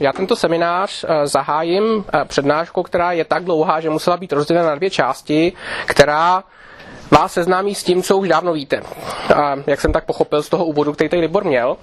Já tento seminář zahájím přednáškou, která je tak dlouhá, že musela být rozdělena na dvě části, která vás seznámí s tím, co už dávno víte. Jak jsem tak pochopil z toho úvodu, který tady Libor měl,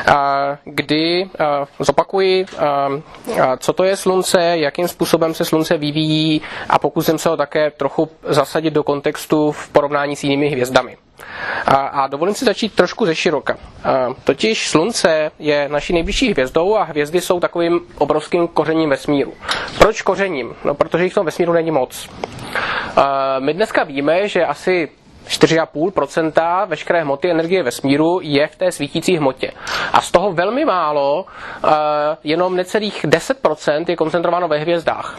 kdy zopakuji, co to je slunce, jakým způsobem se slunce vyvíjí a pokusím se ho také trochu zasadit do kontextu v porovnání s jinými hvězdami. A dovolím si začít trošku ze široka. Totiž slunce je naší nejbližší hvězdou a hvězdy jsou takovým obrovským kořením vesmíru. Proč kořením? No, protože jich v tom vesmíru není moc. My dneska víme, že asi 4,5% veškeré hmoty energie vesmíru je v té svítící hmotě. A z toho velmi málo, jenom necelých 10% je koncentrováno ve hvězdách.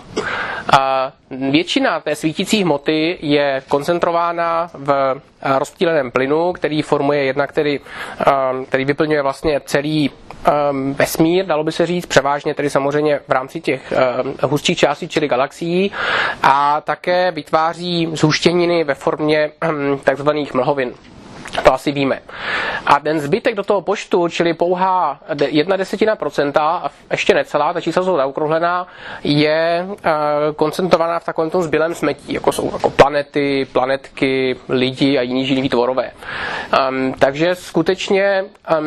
Většina té svítící hmoty je koncentrována v rozptýleném plynu, který formuje jednak, který vyplňuje vlastně celý vesmír, dalo by se říct, převážně tedy samozřejmě v rámci těch hustších částí, čili galaxií, a také vytváří zhuštěniny ve formě takzvaných mlhovin. To asi víme. A ten zbytek do toho počtu, čili pouhá 0,1%, a ještě necelá, ta čísla jsou zaokrouhlená, je koncentrovaná v takovém tom zbylém smetí, jako jsou jako planety, planetky, lidi a jiní živí tvorové. Takže skutečně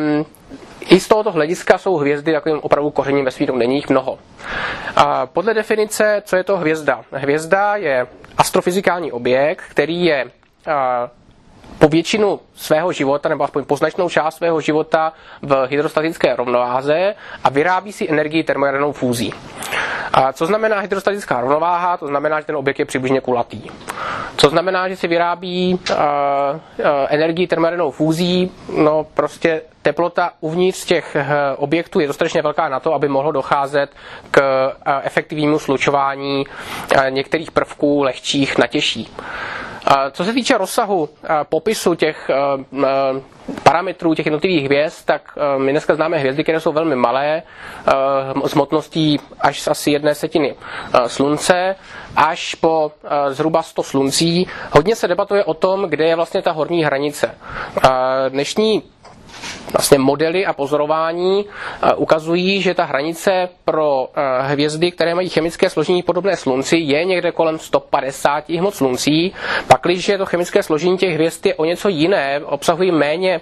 i z tohoto hlediska jsou hvězdy takovým opravdu kořením vesmíru, není jich mnoho. Podle definice, co je to hvězda? Hvězda je astrofyzikální objekt, který je po většinu svého života, nebo aspoň po značnou část svého života v hydrostatické rovnováze a vyrábí si energii termojadernou fúzí. Co znamená hydrostatická rovnováha? To znamená, že ten objekt je přibližně kulatý. Co znamená, že si vyrábí energii termojadernou fúzí? No prostě teplota uvnitř těch objektů je dostatečně velká na to, aby mohlo docházet k efektivnímu slučování některých prvků lehčích na těžší. Co se týče rozsahu popisu těch parametrů těch jednotlivých hvězd, tak my dneska známe hvězdy, které jsou velmi malé, s hmotností až asi 1/10 slunce, až po zhruba 100 sluncí. Hodně se debatuje o tom, kde je vlastně ta horní hranice. Dnešní vlastně modely a pozorování ukazují, že ta hranice pro hvězdy, které mají chemické složení podobné slunci, je někde kolem 150 hmot sluncí. Pakliže to chemické složení těch hvězd je o něco jiné, obsahují méně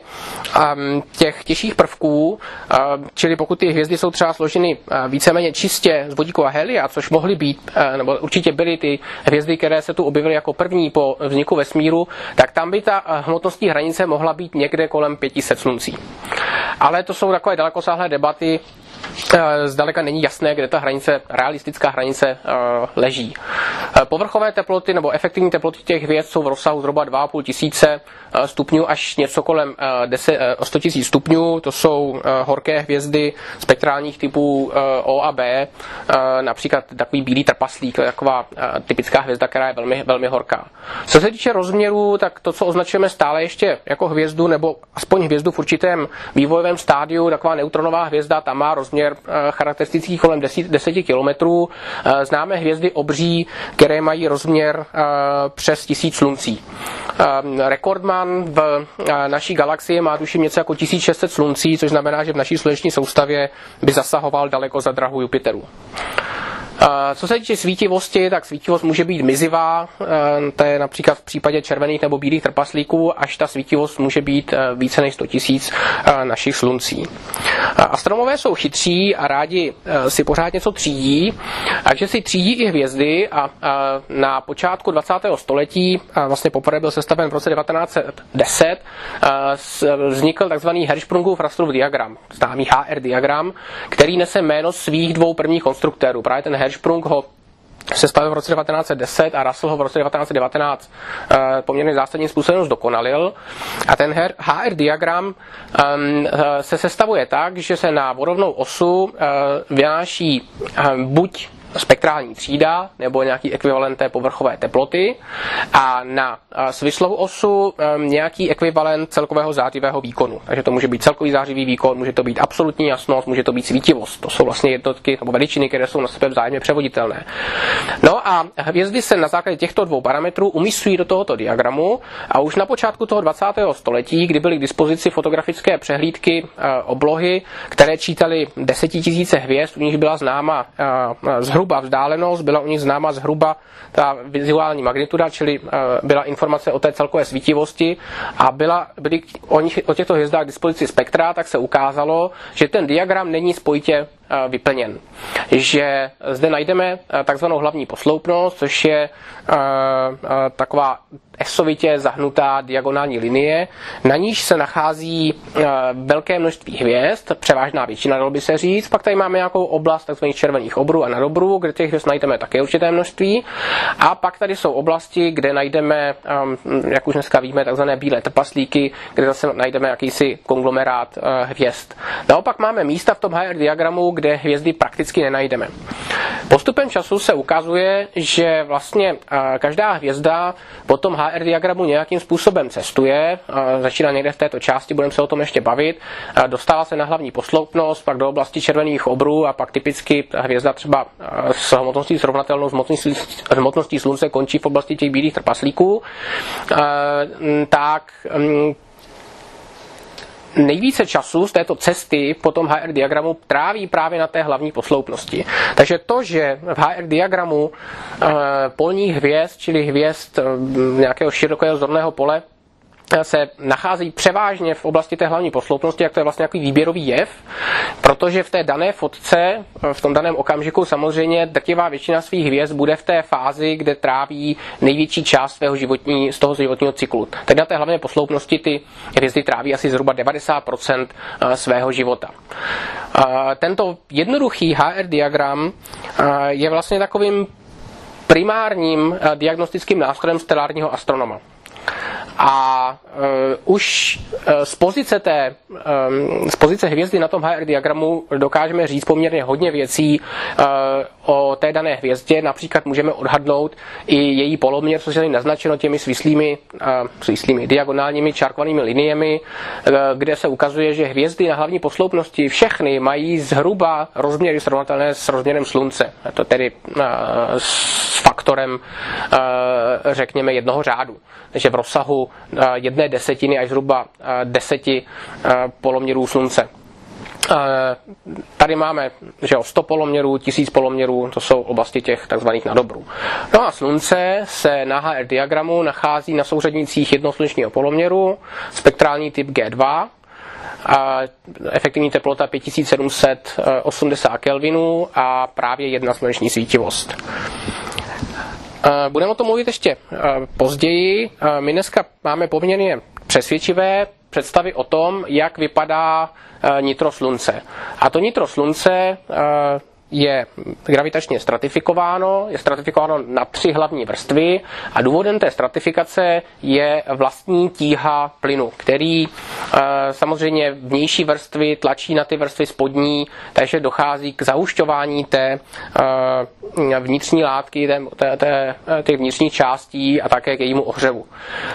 těch těžších prvků, čili pokud ty hvězdy jsou třeba složeny víceméně čistě z vodíku a helia, což mohly být, nebo určitě byly ty hvězdy, které se tu objevily jako první po vzniku vesmíru, tak tam by ta hmotnostní hranice mohla být někde kolem 500 sluncí. Ale to jsou takové dalekosáhlé debaty, zdaleka není jasné, kde ta hranice, realistická hranice leží. Povrchové teploty nebo efektivní teploty těch hvězd jsou v rozsahu zhruba 2,5 tisíce stupňů až něco kolem 100 000 stupňů. To jsou horké hvězdy spektrálních typů O a B, například takový bílý trpaslík, taková typická hvězda, která je velmi, velmi horká. Co se týče rozměrů, tak to, co označujeme stále ještě jako hvězdu, nebo aspoň hvězdu v určitém vývojovém stádiu, taková neutronová hvězda, ta má rozměr charakteristický kolem 10 kilometrů. Známe hvězdy obří, které mají rozměr přes 1000 sluncí. Rekordman v naší galaxii má tuším něco jako 1600 sluncí, což znamená, že v naší sluneční soustavě by zasahoval daleko za drahu Jupiteru. Co se týče svítivosti, tak svítivost může být mizivá, to je například v případě červených nebo bílých trpaslíků, až ta svítivost může být více než 100 000 našich sluncí. Astronomové jsou chytří a rádi si pořád něco třídí, takže si třídí i hvězdy a na počátku 20. století, vlastně poprvé byl sestaven v roce 1910, vznikl takzvaný Hertzsprungův-Russellův diagram, známý HR diagram, který nese jméno svých dvou prvních konstruktérů. Právě ten Hertzsprung ho sestavil v roce 1910 a Russell ho v roce 1919 poměrně zásadním způsobem zdokonalil. A ten HR diagram se sestavuje tak, že se na vorovnou osu vynáší buď spektrální třída nebo nějaký ekvivalent té povrchové teploty a na svislou osu nějaký ekvivalent celkového zářivého výkonu. Takže to může být celkový zářivý výkon, může to být absolutní jasnost, může to být svítivost. To jsou vlastně jednotky nebo veličiny, které jsou na sebe vzájemně převoditelné. No a hvězdy se na základě těchto dvou parametrů umístují do tohoto diagramu a už na počátku toho 20. století, kdy byly k dispozici fotografické přehlídky oblohy, které čítaly 10 000 hvězd, u nich byla známa zhruba vzdálenost, byla u nich známa zhruba ta vizuální magnituda, čili byla informace o té celkové svítivosti a byly o těchto hvězdách k dispozici spektra, tak se ukázalo, že ten diagram není spojitě vyplněn. Že zde najdeme takzvanou hlavní posloupnost, což je taková esovitě zahnutá diagonální linie, na níž se nachází velké množství hvězd, převážná většina, dalo by se říct. Pak tady máme nějakou oblast tzv. Červených obrů a nadobrů, kde těch hvězd najdeme také určité množství. A pak tady jsou oblasti, kde najdeme, jak už dneska víme, takzvané bílé trpaslíky, kde zase najdeme jakýsi konglomerát hvězd. Naopak máme místa v tom HR diagramu, kde hvězdy prakticky nenajdeme. Postupem času se ukazuje, že vlastně každá hvězda po tom HR diagramu nějakým způsobem cestuje, začíná někde v této části, budeme se o tom ještě bavit, dostává se na hlavní posloupnost, pak do oblasti červených obrů a pak typicky hvězda třeba s hmotností srovnatelnou s hmotností Slunce končí v oblasti těch bílých trpaslíků. Nejvíce času z této cesty po tom HR diagramu tráví právě na té hlavní posloupnosti. Takže to, že v HR diagramu polních hvězd, čili hvězd nějakého širokého zorného pole, se nachází převážně v oblasti té hlavní posloupnosti, jak to je vlastně nějaký výběrový jev, protože v té dané fotce, v tom daném okamžiku samozřejmě drtivá většina svých hvězd bude v té fázi, kde tráví největší část z toho životního cyklu. Teď na té hlavní posloupnosti ty hvězdy tráví asi zhruba 90% svého života. Tento jednoduchý HR diagram je vlastně takovým primárním diagnostickým nástrojem stelárního astronoma. A už z pozice hvězdy na tom HR diagramu dokážeme říct poměrně hodně věcí o té dané hvězdě. Například můžeme odhadnout i její poloměr, což je naznačeno těmi svislými diagonálními čárkovanými liniemi, kde se ukazuje, že hvězdy na hlavní posloupnosti všechny mají zhruba rozměry srovnatelné s rozměrem Slunce. To tedy s faktorem řekněme jednoho řádu. Takže v rozsahu 1/10 až zhruba 10 poloměrů Slunce. Tady máme 100 poloměrů, 1000 poloměrů, to jsou oblasti těch takzvaných nadobrů. No a Slunce se na HR diagramu nachází na souřadnicích jednoslunečního poloměru, spektrální typ G2, efektivní teplota 5780 kelvinů a právě 1 sluneční svítivost. Budeme o tom mluvit ještě později. My dneska máme poměrně přesvědčivé představy o tom, jak vypadá nitro Slunce. A to nitro Slunce je gravitačně stratifikováno, je stratifikováno na 3 hlavní vrstvy a důvodem té stratifikace je vlastní tíha plynu, který samozřejmě vnější vrstvy tlačí na ty vrstvy spodní, takže dochází k zahušťování té vnitřní látky, těch vnitřních částí a také k jejímu ohřevu.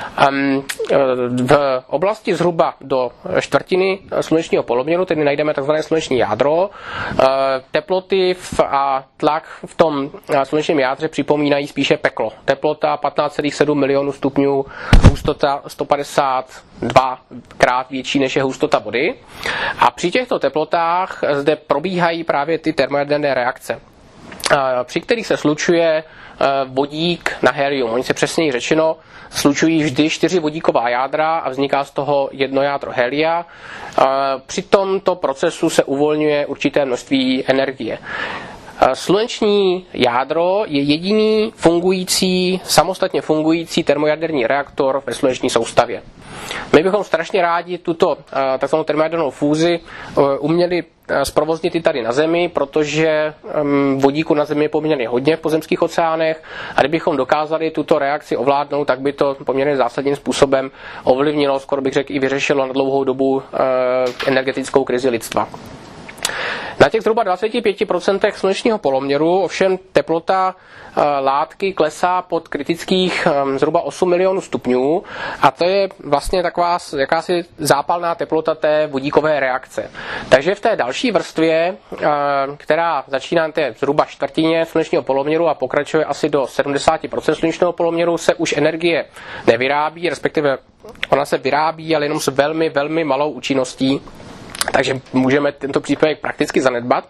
V oblasti zhruba do čtvrtiny slunečního poloměru, tedy najdeme tzv. Sluneční jádro, teploty a tlak v tom slunečním jádře připomínají spíše peklo. Teplota 15,7 milionů stupňů, hustota 152 krát větší než je hustota vody. A při těchto teplotách zde probíhají právě ty termojaderné reakce, při kterých se slučuje vodík na helium. Oni se přesněji řečeno slučují vždy 4 vodíková jádra a vzniká z toho jedno jádro helia. Při tomto procesu se uvolňuje určité množství energie. Sluneční jádro je jediný samostatně fungující termojaderný reaktor ve sluneční soustavě. My bychom strašně rádi tuto takzvanou termojadernou fúzi uměli zprovoznit i tady na Zemi, protože vodíku na Zemi je poměrně hodně v pozemských oceánech a kdybychom dokázali tuto reakci ovládnout, tak by to poměrně zásadním způsobem ovlivnilo, skoro bych řekl i vyřešilo na dlouhou dobu energetickou krizi lidstva. Na těch zhruba 25% slunečního poloměru ovšem teplota látky klesá pod kritických zhruba 8 milionů stupňů a to je vlastně taková jakási zápalná teplota té vodíkové reakce. Takže v té další vrstvě, která začíná na té zhruba čtvrtině slunečního poloměru a pokračuje asi do 70% slunečního poloměru, se už energie nevyrábí, respektive ona se vyrábí, ale jenom s velmi, velmi malou účinností. Takže můžeme tento příspěvek prakticky zanedbat.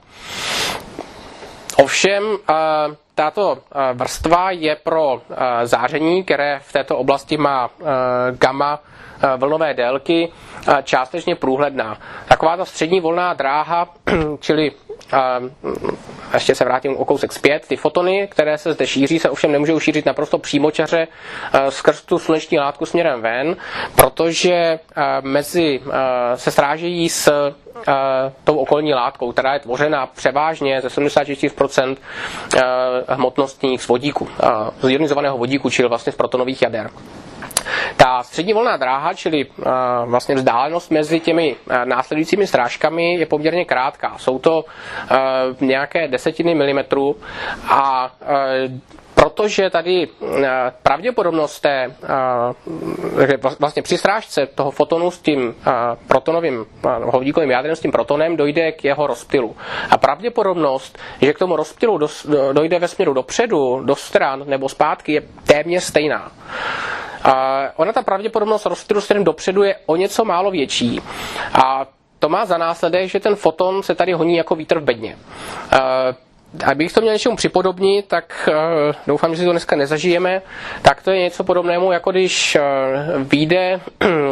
Ovšem, tato vrstva je pro záření, které v této oblasti má gamma vlnové délky, částečně průhledná. Taková ta střední volná dráha, čili ještě se vrátím o kousek zpět, ty fotony, které se zde šíří, se ovšem nemůžou šířit naprosto přímočaře skrz tu sluneční látku směrem ven, protože se srážejí s tou okolní látkou, která je tvořena převážně ze 74% hmotnostních z vodíku, z ionizovaného vodíku, čili vlastně z protonových jader. Ta střední volná dráha, čili vlastně vzdálenost mezi těmi následujícími srážkami je poměrně krátká. Jsou to nějaké desetiny milimetrů a protože tady pravděpodobnost vlastně při srážce toho fotonu s tím protonovým vodíkovým jádrem, s tím protonem, dojde k jeho rozptylu. A pravděpodobnost, že k tomu rozptylu dojde ve směru dopředu, do stran nebo zpátky, je téměř stejná. Ona ta pravděpodobnost rozptylu směrem dopředu je o něco málo větší. A to má za následek, že ten foton se tady honí jako vítr v bedně. Abych to měl něčemu připodobnit, tak doufám, že si to dneska nezažijeme, tak to je něco podobnému, jako když vyjde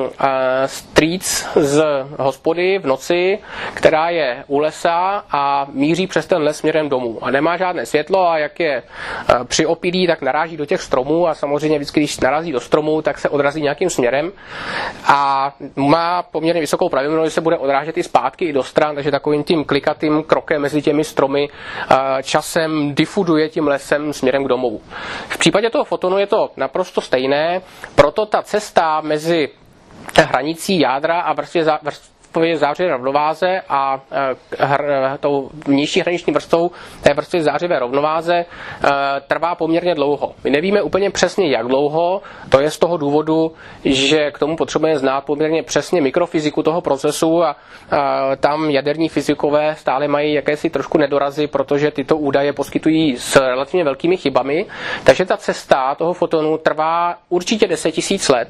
strýc z hospody v noci, která je u lesa a míří přes ten les směrem domů. A nemá žádné světlo a jak je přiopilý, tak naráží do těch stromů a samozřejmě vždycky, když narazí do stromů, tak se odrazí nějakým směrem a má poměrně vysokou pravděpodobnost, že se bude odrážet i zpátky, i do stran, takže takovým tím klikatým krokem mezi těmi stromy časem diffuduje tím lesem směrem k domovu. V případě toho fotonu je to naprosto stejné, proto ta cesta mezi hranicí jádra a vrstvě zářivé rovnováze a tou vnější hraniční vrstvou té vrstvě zářivé rovnováze trvá poměrně dlouho. My nevíme úplně přesně, jak dlouho, to je z toho důvodu, že k tomu potřebujeme znát poměrně přesně mikrofyziku toho procesu a tam jaderní fyzikové stále mají jakési trošku nedorazy, protože tyto údaje poskytují s relativně velkými chybami, takže ta cesta toho fotonu trvá určitě 10 000 let.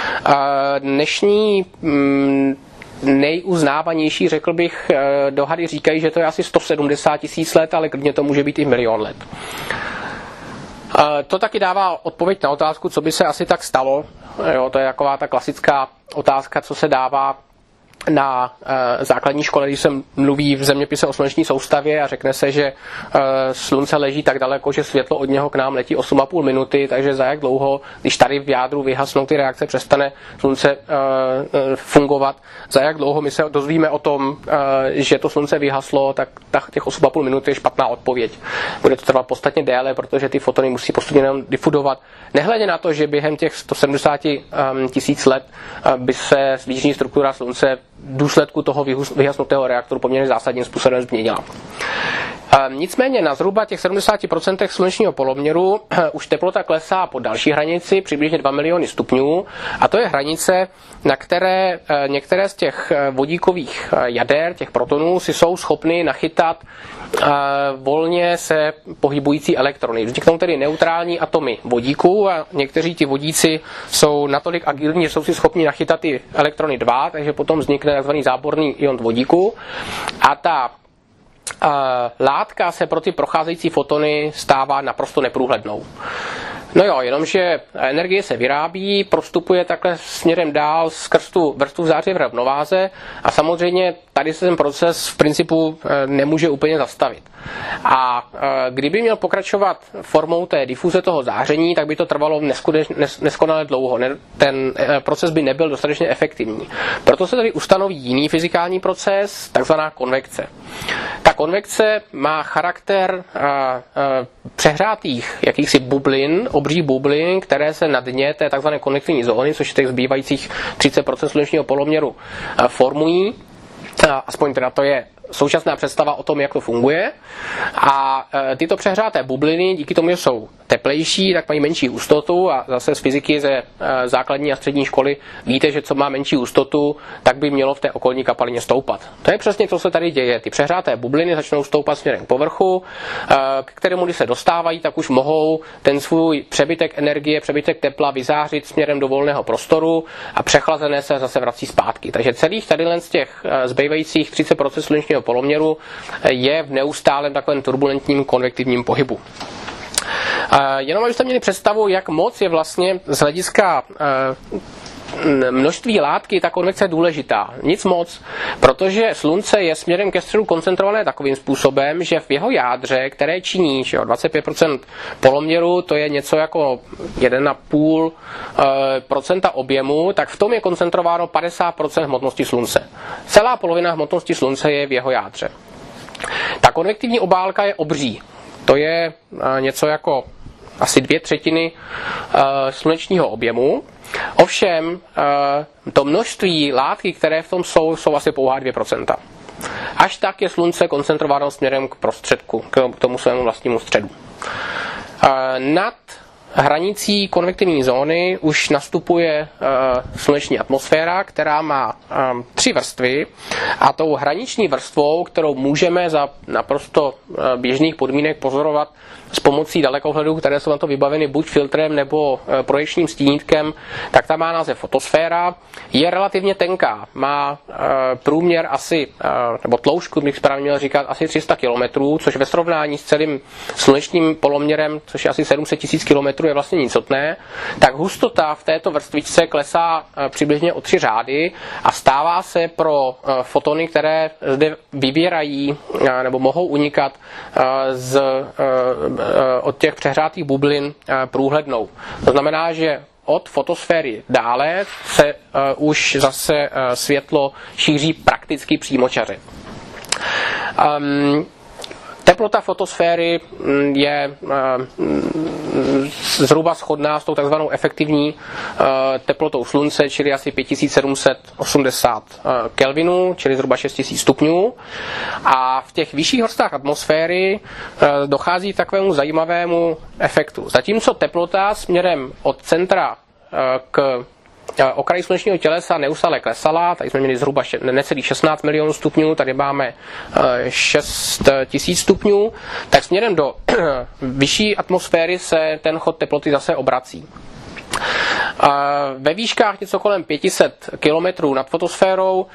Dnešní nejuznávanější, řekl bych, dohady říkají, že to je asi 170 000 let, ale klidně to může být i 1 000 000 let. To taky dává odpověď na otázku, co by se asi tak stalo. Jo, to je taková ta klasická otázka, co se dává na základní škole, když se mluví v zeměpise o sluneční soustavě a řekne se, že slunce leží tak daleko, že světlo od něho k nám letí 8,5 minuty, takže za jak dlouho, když tady v jádru vyhasnou ty reakce, přestane slunce fungovat, za jak dlouho my se dozvíme o tom, že to slunce vyhaslo, tak těch 8,5 minuty je špatná odpověď. Bude to trvat podstatně déle, protože ty fotony musí postupně diffudovat. Nehledě na to, že během těch 170 000 let by se vnitřní struktura slunce v důsledku toho vyhasnutého reaktoru poměrně zásadním způsobem změnila. Nicméně na zhruba těch 70% slunečního poloměru už teplota klesá po další hranici, přibližně 2 miliony stupňů, a to je hranice, na které některé z těch vodíkových jader, těch protonů, si jsou schopny nachytat volně se pohybující elektrony. Vzniknou tedy neutrální atomy vodíku a někteří ti vodíci jsou natolik agilní, že jsou si schopni nachytat ty elektrony 2, takže potom vznikne tzv. Záporný ion vodíku a ta látka se pro ty procházející fotony stává naprosto neprůhlednou. No jo, jenomže energie se vyrábí, prostupuje takhle směrem dál skrz tu vrstvu zářivé rovnováze a samozřejmě tady se ten proces v principu nemůže úplně zastavit. A kdyby měl pokračovat formou té difuze toho záření, tak by to trvalo neskonale dlouho. Ten proces by nebyl dostatečně efektivní. Proto se tady ustanoví jiný fyzikální proces, takzvaná konvekce. Ta konvekce má charakter přehrátých jakýchsi bublin, obří bublin, které se na dně té tzv. Konvektivní zóny, což je těch zbývajících 30% slunečního poloměru, formují. Aspoň teda to je současná představa o tom, jak to funguje. A tyto přehřáté bubliny, díky tomu, že jsou teplejší, tak mají menší hustotu a zase z fyziky ze základní a střední školy víte, že co má menší hustotu, tak by mělo v té okolní kapalině stoupat. To je přesně, co se tady děje. Ty přehřáté bubliny začnou stoupat směrem k povrchu, k kterému, když se dostávají, tak už mohou ten svůj přebytek energie, přebytek tepla vyzářit směrem do volného prostoru a přechlazené se zase vrací zpátky. Takže celých tady z těch zbývajících 30% slunečního poloměru je v neustálém takovém turbulentním konvektivním pohybu. Jenom abyste měli představu, jak moc je vlastně z hlediska množství látky ta konvekce je důležitá. Nic moc, protože slunce je směrem ke středu koncentrované takovým způsobem, že v jeho jádře, které činí 25% poloměru, to je něco jako 1,5% objemu, tak v tom je koncentrováno 50% hmotnosti slunce. Celá polovina hmotnosti slunce je v jeho jádře. Ta konvektivní obálka je obří. To je něco jako asi 2/3 slunečního objemu. Ovšem, to množství látky, které v tom jsou asi pouhá 2%. Až tak je slunce koncentrováno směrem k prostředku, k tomu svému vlastnímu středu. Nad hranicí konvektivní zóny už nastupuje sluneční atmosféra, která má 3 vrstvy a tou hraniční vrstvou, kterou můžeme za naprosto běžných podmínek pozorovat s pomocí dalekohledů, které jsou na to vybaveny buď filtrem nebo projekčním stínítkem, tak ta má název fotosféra. Je relativně tenká, má průměr asi, nebo tloušťku bych správně měl říkat, asi 300 km, což ve srovnání s celým slunečním poloměrem, což je asi 700 000 km, je vlastně nicotné, tak hustota v této vrstvičce klesá přibližně o 3 řády a stává se pro fotony, které zde vybírají nebo mohou unikat od těch přehřátých bublin průhlednou. To znamená, že od fotosféry dále se už zase světlo šíří prakticky přímočaře. Teplota fotosféry je zhruba shodná s tou takzvanou efektivní teplotou slunce, čili asi 5780 kelvinů, čili zhruba 6000 stupňů. A v těch vyšších vrstách atmosféry dochází k takovému zajímavému efektu. Zatímco teplota směrem od centra k okraji slunečního tělesa neustále klesala, tady jsme měli zhruba necelých 16 milionů stupňů, tady máme 6000 stupňů, tak směrem do vyšší atmosféry se ten chod teploty zase obrací. Ve výškách něco kolem 500 km nad fotosférou,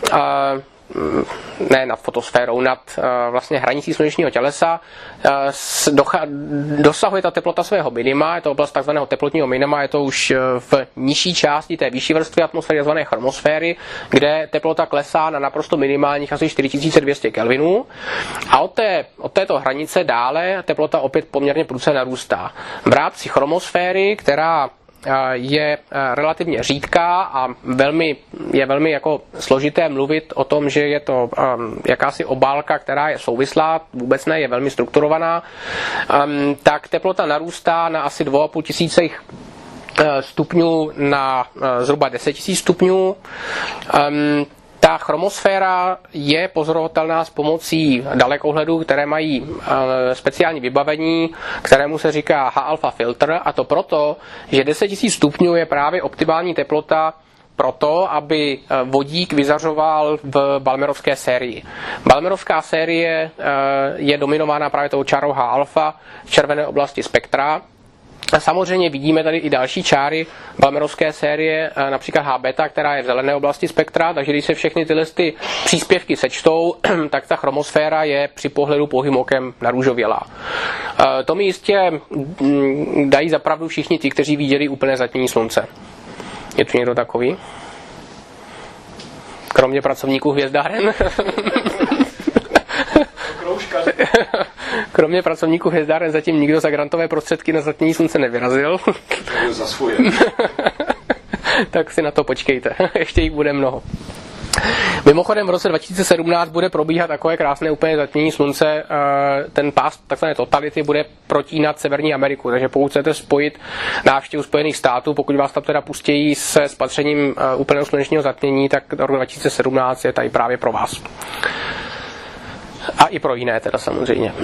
nad vlastně hranicí slunečního tělesa dosahuje ta teplota svého minima, je to oblast takzvaného teplotního minima, je to už v nižší části té vyšší vrstvy atmosféry, takzvané chromosféry, kde teplota klesá na naprosto minimálních asi 4200 kelvinů a od této hranice dále teplota opět poměrně prudce narůstá. V rámci chromosféry, která je relativně řídká a je velmi jako složité mluvit o tom, že je to jakási obálka, která je souvislá, vůbec ne, je velmi strukturovaná, tak teplota narůstá na asi 2500 stupňů na zhruba 10 000 stupňů. Ta chromosféra je pozorovatelná s pomocí dalekohledů, které mají speciální vybavení, kterému se říká H-alpha filtr, a to proto, že 10 000 stupňů je právě optimální teplota proto, aby vodík vyzařoval v Balmerovské sérii. Balmerovská série je dominována právě tou čárou H-alpha v červené oblasti spektra. Samozřejmě vidíme tady i další čáry balmerovské série, například H-beta, která je v zelené oblasti spektra, takže když se všechny tyhle příspěvky sečtou, tak ta chromosféra je při pohledu pouhým okem narůžovělá. To mi jistě dají zapravdu všichni ti, kteří viděli úplné zatmění slunce. Je tu někdo takový? Kromě pracovníků hvězdáren? Kromě pracovníků hvězdáren zatím nikdo za grantové prostředky na zatmění slunce nevyrazil. Za svoje. Tak si na to počkejte, ještě jich bude mnoho. Mimochodem v roce 2017 bude probíhat takové krásné úplně zatmění slunce, ten pás takzvané totality bude protínat Severní Ameriku, takže pokud chcete spojit návštěvu Spojených států, pokud vás tam teda pustí se spatřením úplného slunečního zatmění, tak rok 2017 je tady právě pro vás. A i pro jiné teda samozřejmě.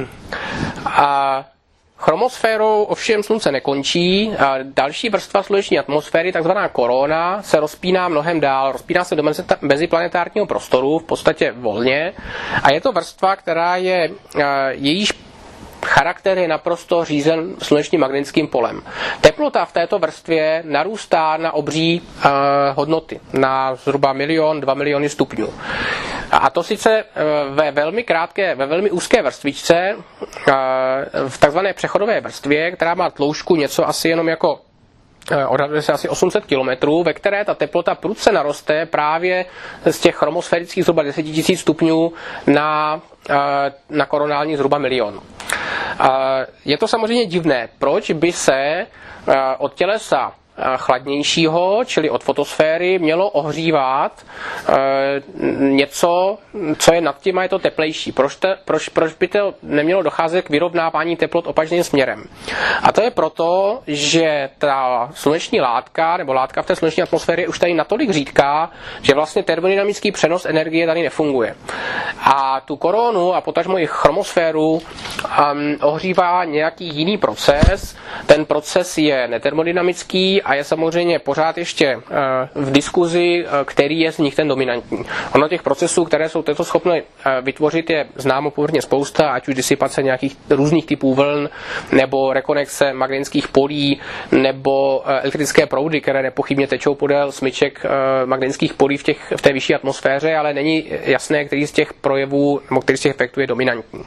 A chromosférou ovšem slunce nekončí. A další vrstva sluneční atmosféry, takzvaná korona, se rozpíná mnohem dál. Rozpíná se do meziplanetárního prostoru v podstatě volně. A je to vrstva, která je jejíž charakter je naprosto řízen slunečním magnetickým polem. Teplota v této vrstvě narůstá na obří hodnoty, na zhruba 1-2 miliony stupňů. A to sice ve velmi úzké vrstvičce, v takzvané přechodové vrstvě, která má tloušťku něco asi jenom jako odhaduje se asi 800 km, ve které ta teplota prudce naroste právě z těch chromosférických zhruba 10 000 stupňů na koronální zhruba 1 milion. Je to samozřejmě divné. Proč by se od tělesa chladnějšího, čili od fotosféry, mělo ohřívat něco, co je nad tím a je to teplejší. Proč by to nemělo docházet k vyrovnávání teplot opačným směrem? A to je proto, že ta sluneční látka, nebo látka v té sluneční atmosféře je už tady natolik řídká, že vlastně termodynamický přenos energie tady nefunguje. A tu koronu a potažmo i chromosféru ohřívá nějaký jiný proces. Ten proces je netermodynamický a je samozřejmě pořád ještě v diskuzi, který je z nich ten dominantní. Ono těch procesů, které jsou této schopné vytvořit, je známo poměrně spousta, ať už disipace nějakých různých typů vln, nebo rekonexe magnetických polí, nebo elektrické proudy, které nepochybně tečou podél smyček magnetických polí v té vyšší atmosféře, ale není jasné, který z těch projevů nebo který z těch efektů je dominantní.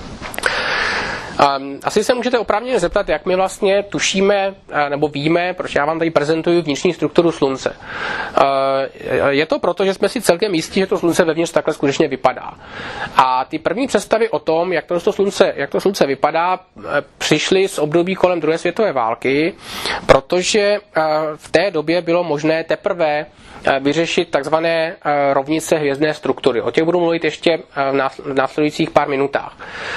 Asi se můžete oprávněně zeptat, jak my vlastně tušíme nebo víme, proč já vám tady prezentuju vnitřní strukturu Slunce. Je to proto, že jsme si celkem jistí, že to Slunce vevnitř takhle skutečně vypadá. A ty první představy o tom, jak to Slunce vypadá, přišly z období kolem druhé světové války, protože v té době bylo možné teprve vyřešit takzvané rovnice hvězdné struktury. O těch budu mluvit ještě v následujících pár minutách.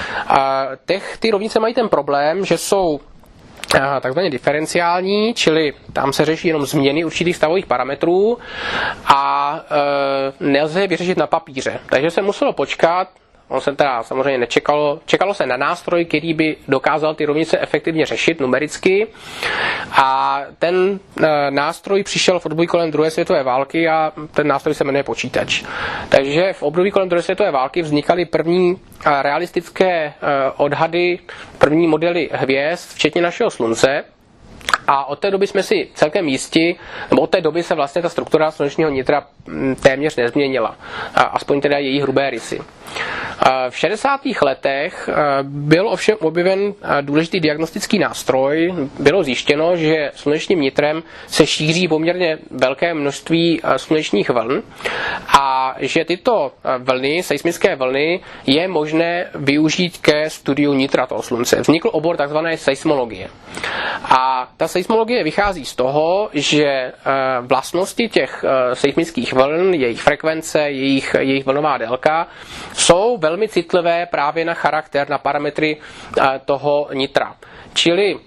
Ty rovnice mají ten problém, že jsou takzvaně diferenciální, čili tam se řeší jenom změny určitých stavových parametrů a nelze je vyřešit na papíře. Takže se muselo počkat. On se teda samozřejmě nečekalo. Čekalo se na nástroj, který by dokázal ty rovnice efektivně řešit numericky. A ten nástroj přišel v období kolem druhé světové války a ten nástroj se jmenuje počítač. Takže v období kolem druhé světové války vznikaly první realistické odhady, první modely hvězd, včetně našeho Slunce. A od té doby jsme si celkem jisti, nebo od té doby se vlastně ta struktura slunečního nitra téměř nezměnila. Aspoň teda její hrubé rysy. V 60. letech byl ovšem objeven důležitý diagnostický nástroj. Bylo zjištěno, že slunečním nitrem se šíří poměrně velké množství slunečních vln a že tyto vlny, seismické vlny, je možné využít ke studiu nitra toho Slunce. Vznikl obor tzv. Seismologie. A ta seismologie vychází z toho, že vlastnosti těch seismických vln, jejich frekvence, jejich vlnová délka jsou velmi citlivé právě na charakter, na parametry toho nitra. Čili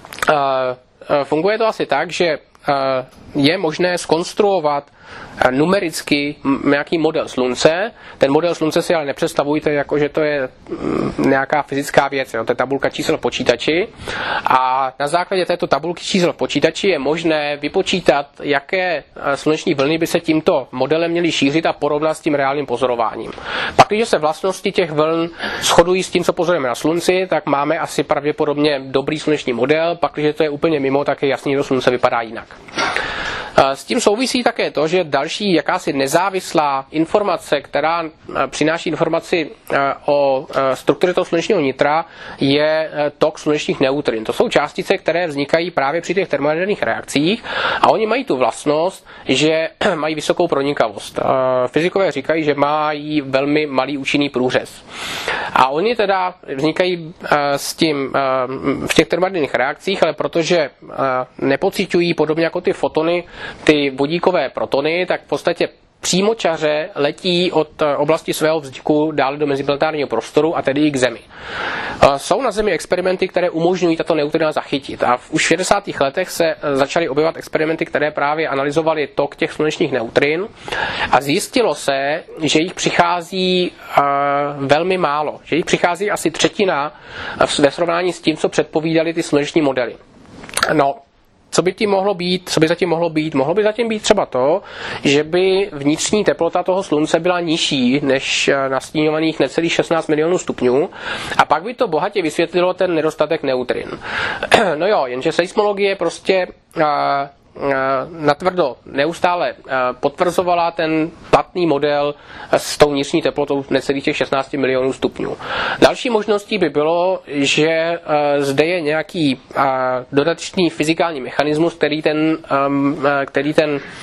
funguje to asi tak, že je možné zkonstruovat numericky nějaký model Slunce. Ten model Slunce si ale nepředstavujte, jako že to je nějaká fyzická věc, jo? To je tabulka čísel v počítači. A na základě této tabulky čísel v počítači je možné vypočítat, jaké sluneční vlny by se tímto modelem měly šířit a porovnat s tím reálným pozorováním. Pak, když se vlastnosti těch vln shodují s tím, co pozorujeme na Slunci, tak máme asi pravděpodobně dobrý sluneční model. Pak, když to je úplně mimo, tak je jasný, že Slunce vypadá jinak. S tím souvisí také to, že další jakási nezávislá informace, která přináší informaci o struktuře toho slunečního nitra, je tok slunečních neutrin. To jsou částice, které vznikají právě při těch termojaderných reakcích a oni mají tu vlastnost, že mají vysokou pronikavost. Fyzikové říkají, že mají velmi malý účinný průřez. A oni teda vznikají s tím v těch termojaderných reakcích, ale protože nepociťují podobně jako ty fotony, ty vodíkové protony, tak v podstatě přímočaře letí od oblasti svého vzniku dále do meziplanetárního prostoru a tedy i k Zemi. Jsou na Zemi experimenty, které umožňují tato neutrina zachytit. A už v 60. letech se začaly objevovat experimenty, které právě analyzovaly tok těch slunečních neutrin a zjistilo se, že jich přichází velmi málo. Že jich přichází asi třetina ve srovnání s tím, co předpovídaly ty sluneční modely. No, co by tím mohlo být? Co by zatím mohlo být? Mohlo by zatím být třeba to, že by vnitřní teplota toho slunce byla nižší než nastíňovaných necelých 16 milionů stupňů a pak by to bohatě vysvětlilo ten nedostatek neutrin. No jo, jenže seismologie prostě natvrdo neustále potvrzovala ten platný model s tou vnitřní teplotou necelých těch 16 milionů stupňů. Další možností by bylo, že zde je nějaký dodatečný fyzikální mechanismus, který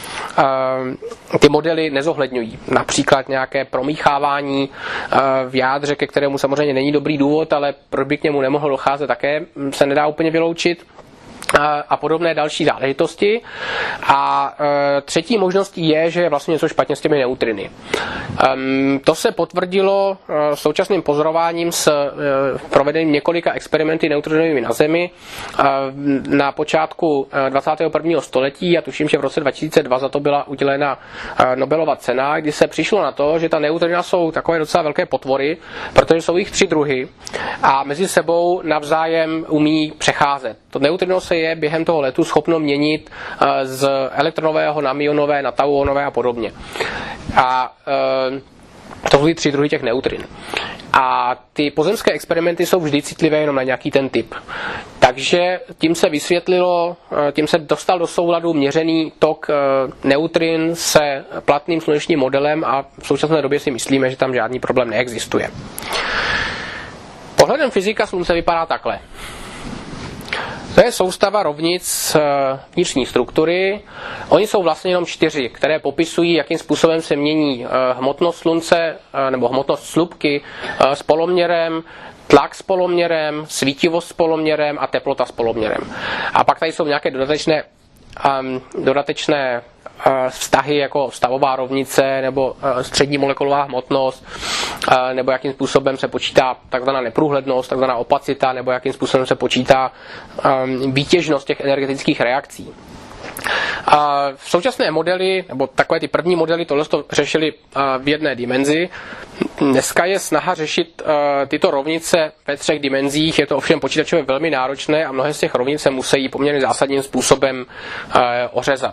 ty modely nezohledňují. Například nějaké promíchávání v jádře, ke kterému samozřejmě není dobrý důvod, ale proč by k němu nemohlo docházet, také se nedá úplně vyloučit. A podobné další záležitosti. A třetí možností je, že je vlastně něco špatně s těmi neutriny. To se potvrdilo současným pozorováním s provedeným několika experimenty neutrinovými na Zemi na počátku 21. století. Já tuším, že v roce 2002 za to byla udělena Nobelova cena, kdy se přišlo na to, že ta neutrina jsou takové docela velké potvory, protože jsou jich 3 druhy a mezi sebou navzájem umí přecházet. To neutrino se je během toho letu schopno měnit z elektronového na myonové, na tauonové a podobně. A to jsou 3 druhy těch neutrin. A ty pozemské experimenty jsou vždy citlivé jenom na nějaký ten typ. Takže tím se vysvětlilo, tím se dostal do souladu měřený tok neutrin se platným slunečním modelem a v současné době si myslíme, že tam žádný problém neexistuje. Pohledem fyzika slunce vypadá takhle. To je soustava rovnic vnitřní struktury. Oni jsou vlastně jenom 4, které popisují, jakým způsobem se mění hmotnost slunce nebo hmotnost slupky s poloměrem, tlak s poloměrem, svítivost s poloměrem a teplota s poloměrem. A pak tady jsou nějaké dodatečné vztahy jako stavová rovnice nebo střední molekulová hmotnost, nebo jakým způsobem se počítá takzvaná neprůhlednost, takzvaná opacita, nebo jakým způsobem se počítá výtěžnost těch energetických reakcí. V současné modely, nebo takové ty první modely, tohle to řešili v jedné dimenzi. Dneska je snaha řešit tyto rovnice ve 3 dimenzích, je to ovšem počítačově velmi náročné a mnohé z těch rovnic se musí poměrně zásadním způsobem ořezat.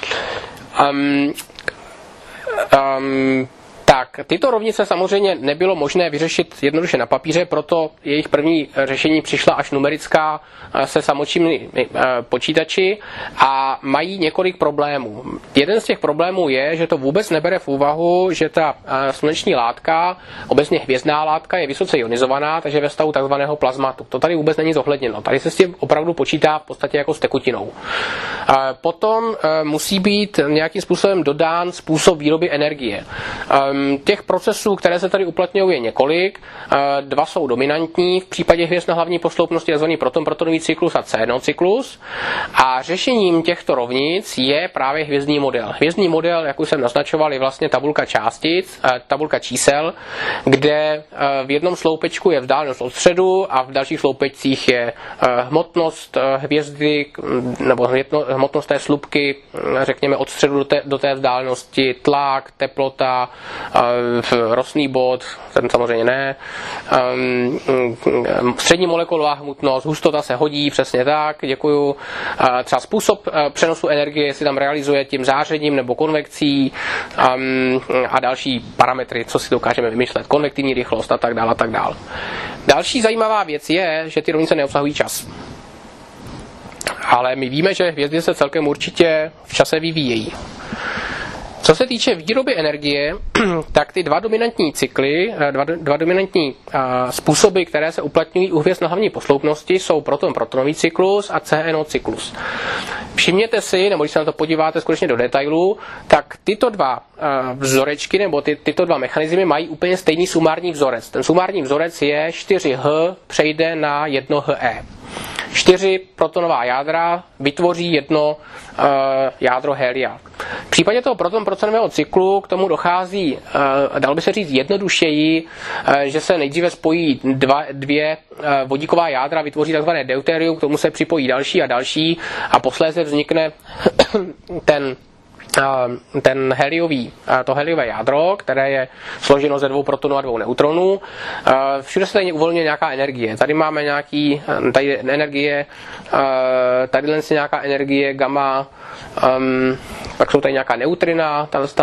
Tak, tyto rovnice samozřejmě nebylo možné vyřešit jednoduše na papíře, proto jejich první řešení přišla až numerická se samočími počítači a mají několik problémů. Jeden z těch problémů je, že to vůbec nebere v úvahu, že ta sluneční látka, obecně hvězdná látka, je vysoce ionizovaná, takže ve stavu takzvaného plazmatu. To tady vůbec není zohledněno. Tady se s tím opravdu počítá v podstatě jako s tekutinou. Potom musí být nějakým způsobem dodán způsob výroby energie. Těch procesů, které se tady uplatňují, je několik. 2 jsou dominantní v případě hvězd na hlavní posloupnosti, tzv. proton-protonový cyklus a CNO cyklus. A řešením těchto rovnic je právě hvězdný model. Hvězdný model, jak už jsem naznačoval, je vlastně tabulka částic, tabulka čísel, kde v jednom sloupečku je vzdálenost od středu a v dalších sloupečcích je hmotnost hvězdy nebo hmotnost té slupky, řekněme od středu do té vzdálenosti, tlak, teplota, rostný bod, ten samozřejmě ne, střední molekulová hmotnost, hustota se hodí, přesně tak, děkuju. Třeba způsob přenosu energie si tam realizuje tím zářením nebo konvekcí a další parametry, co si dokážeme vymyslet, konvektivní rychlost a tak dále a tak dále. Další zajímavá věc je, že ty rovnice neobsahují čas. Ale my víme, že hvězdy se celkem určitě v čase vyvíjejí. Co se týče výroby energie, tak ty 2 dominantní cykly, dva dominantní způsoby, které se uplatňují u hvězd na hlavní posloupnosti, jsou proton-protonový cyklus a CNO cyklus. Všimněte si, nebo když se na to podíváte skutečně do detailů, tak tyto 2 vzorečky nebo tyto 2 mechanismy mají úplně stejný sumární vzorec. Ten sumární vzorec je 4H přejde na 1HE. 4 protonová jádra vytvoří jedno jádro helia. V případě toho proton-protonového cyklu k tomu dochází, dalo by se říct jednodušeji, že se nejdříve spojí dvě vodíková jádra, vytvoří tzv. deuterium, k tomu se připojí další a další a posléze vznikne to heliové jádro, které je složeno ze 2 protonů a 2 neutronů. Všude se tady uvolňuje nějaká energie. Tady máme tady energie, tady nějaká energie gamma, pak jsou tady nějaká neutrina,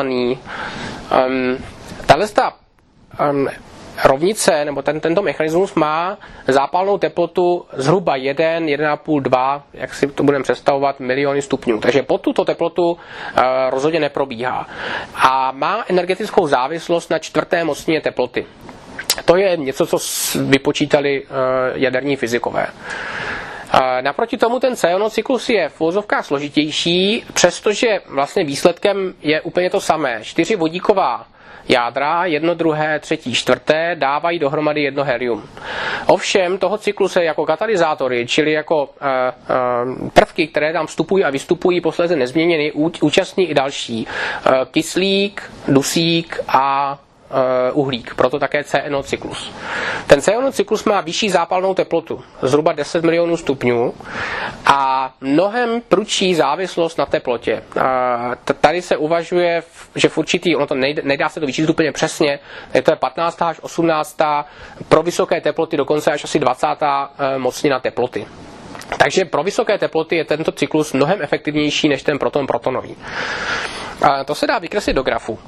rovnice, nebo tento mechanismus má zápalnou teplotu zhruba 1, 1,5, 2, jak si to budeme představovat, miliony stupňů. Takže pod tuto teplotu rozhodně neprobíhá. A má energetickou závislost na 4. mocnině teploty. To je něco, co vypočítali jaderní fyzikové. Naproti tomu ten cyklus je v uvozovkách složitější, přestože vlastně výsledkem je úplně to samé. 4 vodíková jádra, 1, 2, 3, 4 dávají dohromady jedno helium. Ovšem toho cyklu se jako katalyzátory, čili jako prvky, které tam vstupují a vystupují posléze nezměněny, účastní i další. Kyslík, dusík a uhlík, proto také CNO cyklus. Ten CNO cyklus má vyšší zápalnou teplotu, zhruba 10 milionů stupňů a mnohem prudší závislost na teplotě. Tady se uvažuje, že v určitý, ono to nedá se to vyčíst úplně přesně, to je 15. až 18. pro vysoké teploty dokonce až asi 20. mocnina teploty. Takže pro vysoké teploty je tento cyklus mnohem efektivnější než ten protonový. To se dá vykreslit do grafu.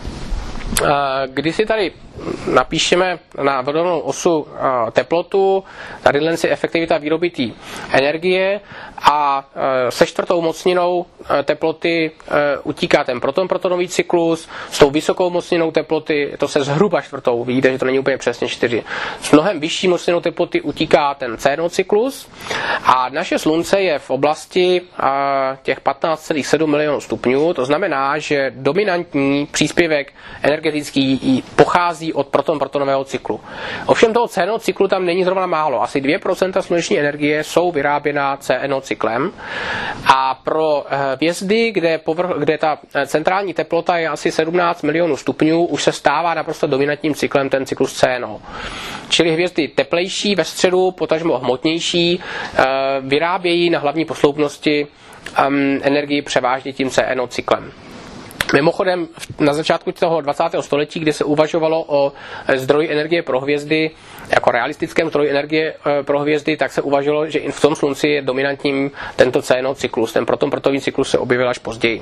Když si tady napíšeme na vodnou osu teplotu, tady je efektivita výroby té energie a se 4. mocninou teploty utíká ten protonový cyklus, s tou vysokou mocninou teploty, to se zhruba 4. vidíte, že to není úplně přesně 4. S mnohem vyšší mocninou teploty utíká ten CNO cyklus a naše slunce je v oblasti těch 15,7 milionů stupňů, to znamená, že dominantní příspěvek energetický pochází od protonového cyklu. Ovšem toho CNO cyklu tam není zrovna málo. Asi 2% sluneční energie jsou vyráběna CNO cyklem a pro hvězdy, kde ta centrální teplota je asi 17 milionů stupňů, už se stává naprosto dominantním cyklem ten cyklus CNO. Čili hvězdy teplejší ve středu, potažmo hmotnější, vyrábějí na hlavní posloupnosti energii převážně tím CNO cyklem. Mimochodem, na začátku toho 20. století, kdy se uvažovalo o zdroji energie pro hvězdy, jako realistickém zdroji energie pro hvězdy, tak se uvažovalo, že i v tom slunci je dominantním tento CNO cyklus. Ten protonový cyklus se objevil až později.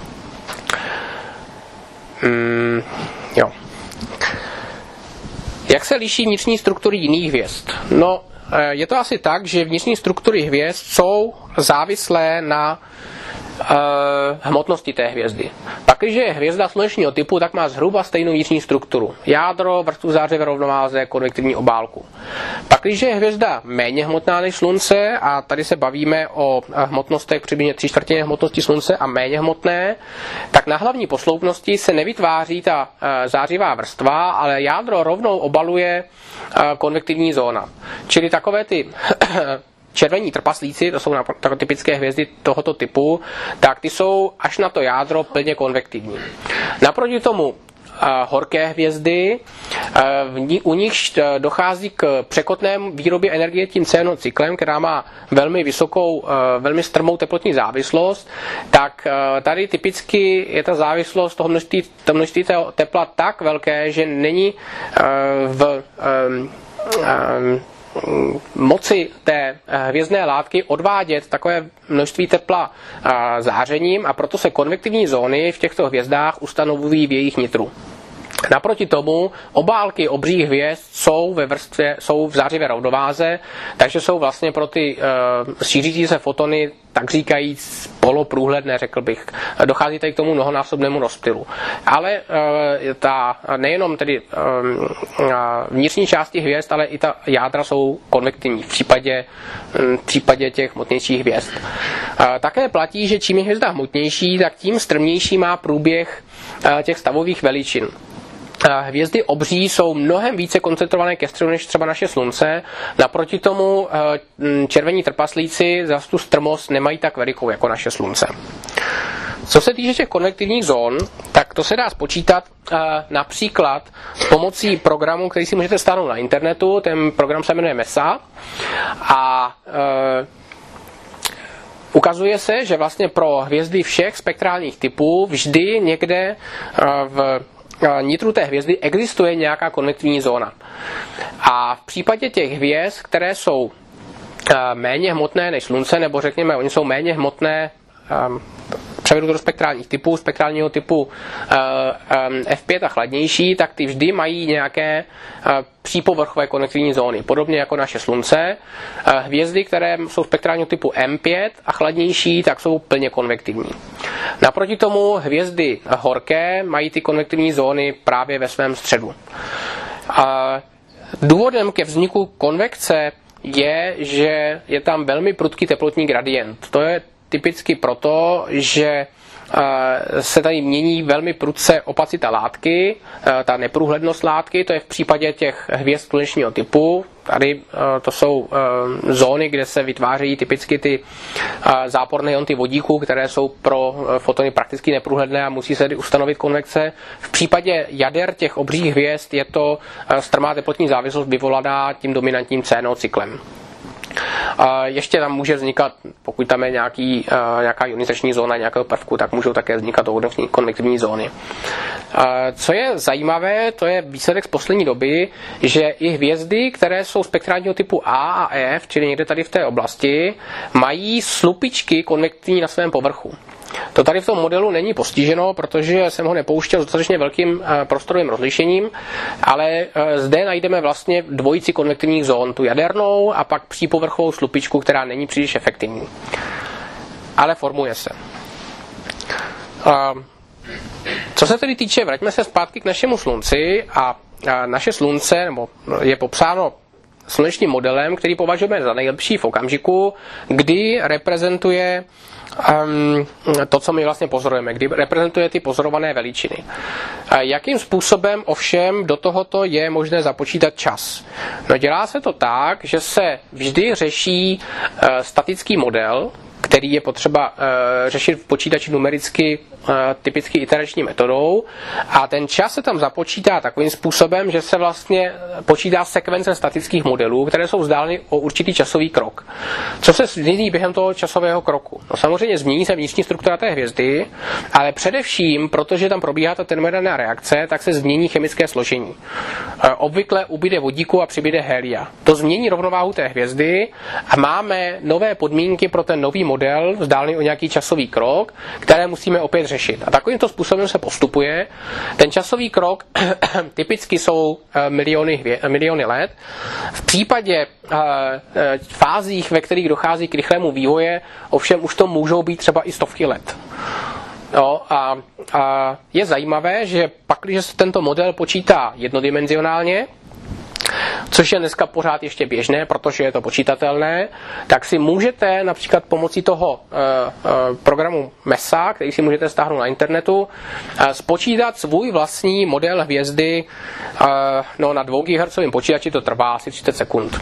Jak se liší vnitřní struktury jiných hvězd? No, je to asi tak, že vnitřní struktury hvězd jsou závislé na hmotnosti té hvězdy. Pakliže je hvězda slunečního typu, tak má zhruba stejnou vnitřní strukturu. Jádro, vrstvu zářivé rovnováze, konvektivní obálku. Pakliže je hvězda méně hmotná než slunce, a tady se bavíme o hmotnostech přibližně 3/4 hmotnosti slunce a méně hmotné, tak na hlavní posloupnosti se nevytváří ta zářivá vrstva, ale jádro rovnou obaluje konvektivní zóna. Čili takové ty červení trpaslíci, to jsou typické hvězdy tohoto typu, tak ty jsou až na to jádro plně konvektivní. Naproti tomu horké hvězdy, u nich dochází k překotnému výrobě energie tím CNO cyklem, která má velmi vysokou, velmi strmou teplotní závislost, tak tady typicky je ta závislost toho množství tepla tak velké, že není v moci té hvězdné látky odvádět takové množství tepla zářením a proto se konvektivní zóny v těchto hvězdách ustanovují v jejich nitru. Naproti tomu obálky obřích hvězd jsou v zářivé rovnováze, takže jsou vlastně pro ty šířící se fotony tak říkajíc poloprůhledné, řekl bych. Dochází tady k tomu mnohonásobnému rozptylu. Ale nejenom tedy vnitřní části hvězd, ale i ta jádra jsou konvektivní v případě těch hmotnějších hvězd. Také platí, že čím je hvězda hmotnější, tak tím strmější má průběh těch stavových veličin. hvězdy obří jsou mnohem více koncentrované ke středu než třeba naše slunce. Naproti tomu červení trpaslíci za tu strmost nemají tak velikou jako naše slunce. Co se týče těch konvektivních zón, tak to se dá spočítat například pomocí programu, který si můžete stáhnout na internetu. Ten program se jmenuje MESA a ukazuje se, že vlastně pro hvězdy všech spektrálních typů vždy někde v nitru té hvězdy existuje nějaká konvektivní zóna. A v případě těch hvězd, které jsou méně hmotné než slunce, nebo řekněme, oni jsou méně hmotné, převedu to do spektrálního typu F5 a chladnější, tak ty vždy mají nějaké přípovrchové konvektivní zóny. Podobně jako naše slunce. Hvězdy, které jsou spektrálního typu M5 a chladnější, tak jsou plně konvektivní. Naproti tomu hvězdy horké mají ty konvektivní zóny právě ve svém středu. Důvodem ke vzniku konvekce je, že je tam velmi prudký teplotní gradient. To je typicky proto, že se tady mění velmi prudce opacita látky, ta neprůhlednost látky, to je v případě těch hvězd slunečního typu. Tady to jsou zóny, kde se vytvářejí typicky ty záporné ionty vodíku, které jsou pro fotony prakticky neprůhledné a musí se tedy ustanovit konvekce. V případě jader těch obřích hvězd je to strmá teplotní závislost vyvolaná tím dominantním CNO cyklem. Ještě tam může vznikat, pokud tam je nějaká ionizační zóna nějakého prvku, tak můžou také vznikat konvektivní zóny. Co je zajímavé, to je výsledek z poslední doby, že i hvězdy, které jsou spektrálního typu A a F, čili někde tady v té oblasti, mají slupičky konvektivní na svém povrchu. To tady v tom modelu není postiženo, protože jsem ho nepouštěl s dostatečně velkým prostorovým rozlišením, ale zde najdeme vlastně dvojici konvektivních zón, tu jadernou a pak přípovrchovou slupičku, která není příliš efektivní. Ale formuje se. Co se tedy týče, vraťme se zpátky k našemu slunci a naše slunce, nebo je popsáno slunečním modelem, který považujeme za nejlepší v okamžiku, kdy reprezentuje to, co my vlastně pozorujeme, kdy reprezentuje ty pozorované veličiny. Jakým způsobem ovšem do tohoto je možné započítat čas? No, dělá se to tak, že se vždy řeší statický model, který je potřeba řešit v počítači numericky, typicky iterační metodou, a ten čas se tam započítá takovým způsobem, že se vlastně počítá sekvence statických modelů, které jsou vzdáleny o určitý časový krok. Co se změní během toho časového kroku? No, samozřejmě změní se vnitřní struktura té hvězdy, ale především, protože tam probíhá ta termodynamická reakce, tak se změní chemické složení. Obvykle ubyde vodíku a přibyde helia. To změní rovnováhu té hvězdy a máme nové podmínky pro ten nový model, vzdálený o nějaký časový krok, které musíme opět řešit. A takovýmto způsobem se postupuje. Ten časový krok typicky jsou miliony let. V případě fázích, ve kterých dochází k rychlému vývoje, ovšem už to můžou být třeba i stovky let. No, a je zajímavé, že pak, když se tento model počítá jednodimenzionálně, což je dneska pořád ještě běžné, protože je to počítatelné, tak si můžete například pomocí toho programu MESA, který si můžete stáhnout na internetu, spočítat svůj vlastní model hvězdy. Na 2 GHz počítači to trvá asi 30 sekund.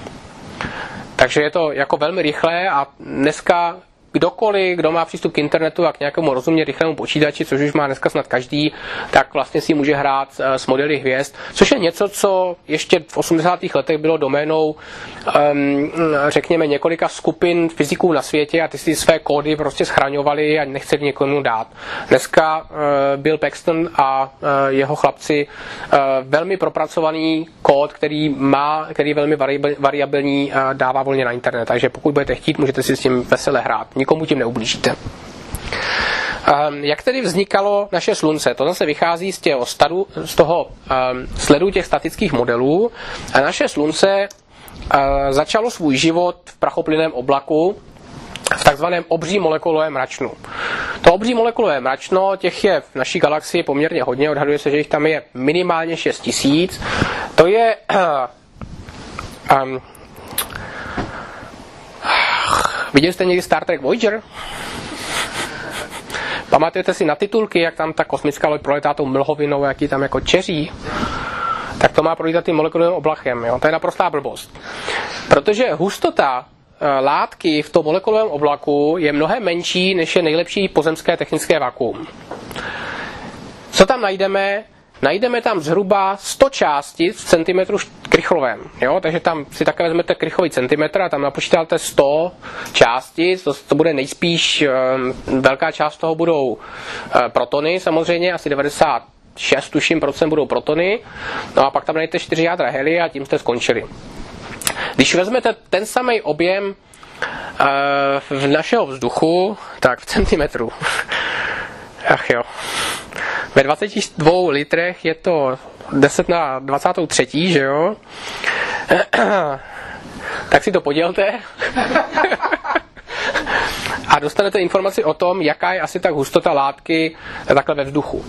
Takže je to jako velmi rychlé a dneska kdokoliv, kdo má přístup k internetu a k nějakému rozumně rychlému počítači, což už má dneska snad každý, tak vlastně si může hrát s modely hvězd, což je něco, co ještě v 80. letech bylo doménou, řekněme, několika skupin fyziků na světě a ty si své kódy prostě schraňovali a nechce někomu dát. Dneska Bill Paxton a jeho chlapci velmi propracovaný kód, který je velmi variabilní, dává volně na internet, takže pokud budete chtít, můžete si s tím vesele hrát. Nikomu tím neublížíte. Jak tedy vznikalo naše slunce? To zase vychází z toho sledu těch statických modelů. A naše slunce začalo svůj život v prachoplynném oblaku v takzvaném obřím molekulovém mračnu. To obří molekulové mračno, těch je v naší galaxii poměrně hodně, odhaduje se, že jich tam je minimálně 6000. To je viděli jste někdy Star Trek Voyager? Pamatujete si na titulky, jak tam ta kosmická loď proletá tou mlhovinou, jaký tam jako čeří? Tak to má prolítat tím molekulovým oblakem. Jo? To je naprostá blbost. Protože hustota látky v tom molekulovém oblaku je mnohem menší, než je nejlepší pozemské technické vakuum. Co tam najdeme? Najdeme tam zhruba 100 částic v centimetru krychlovém. Jo? Takže tam si také vezmete krychlový centimetr a tam napočítáte 100 částic. To bude nejspíš, velká část toho budou protony samozřejmě, asi 96 tuším procent budou protony. No a pak tam najdete 4 jádra helia a tím jste skončili. Když vezmete ten samý objem v našeho vzduchu, tak v centimetru. Ach jo. Ve 22 litrech je to 10 na 23, že jo? Tak si to podělte. A dostanete informaci o tom, jaká je asi tak hustota látky takhle ve vzduchu.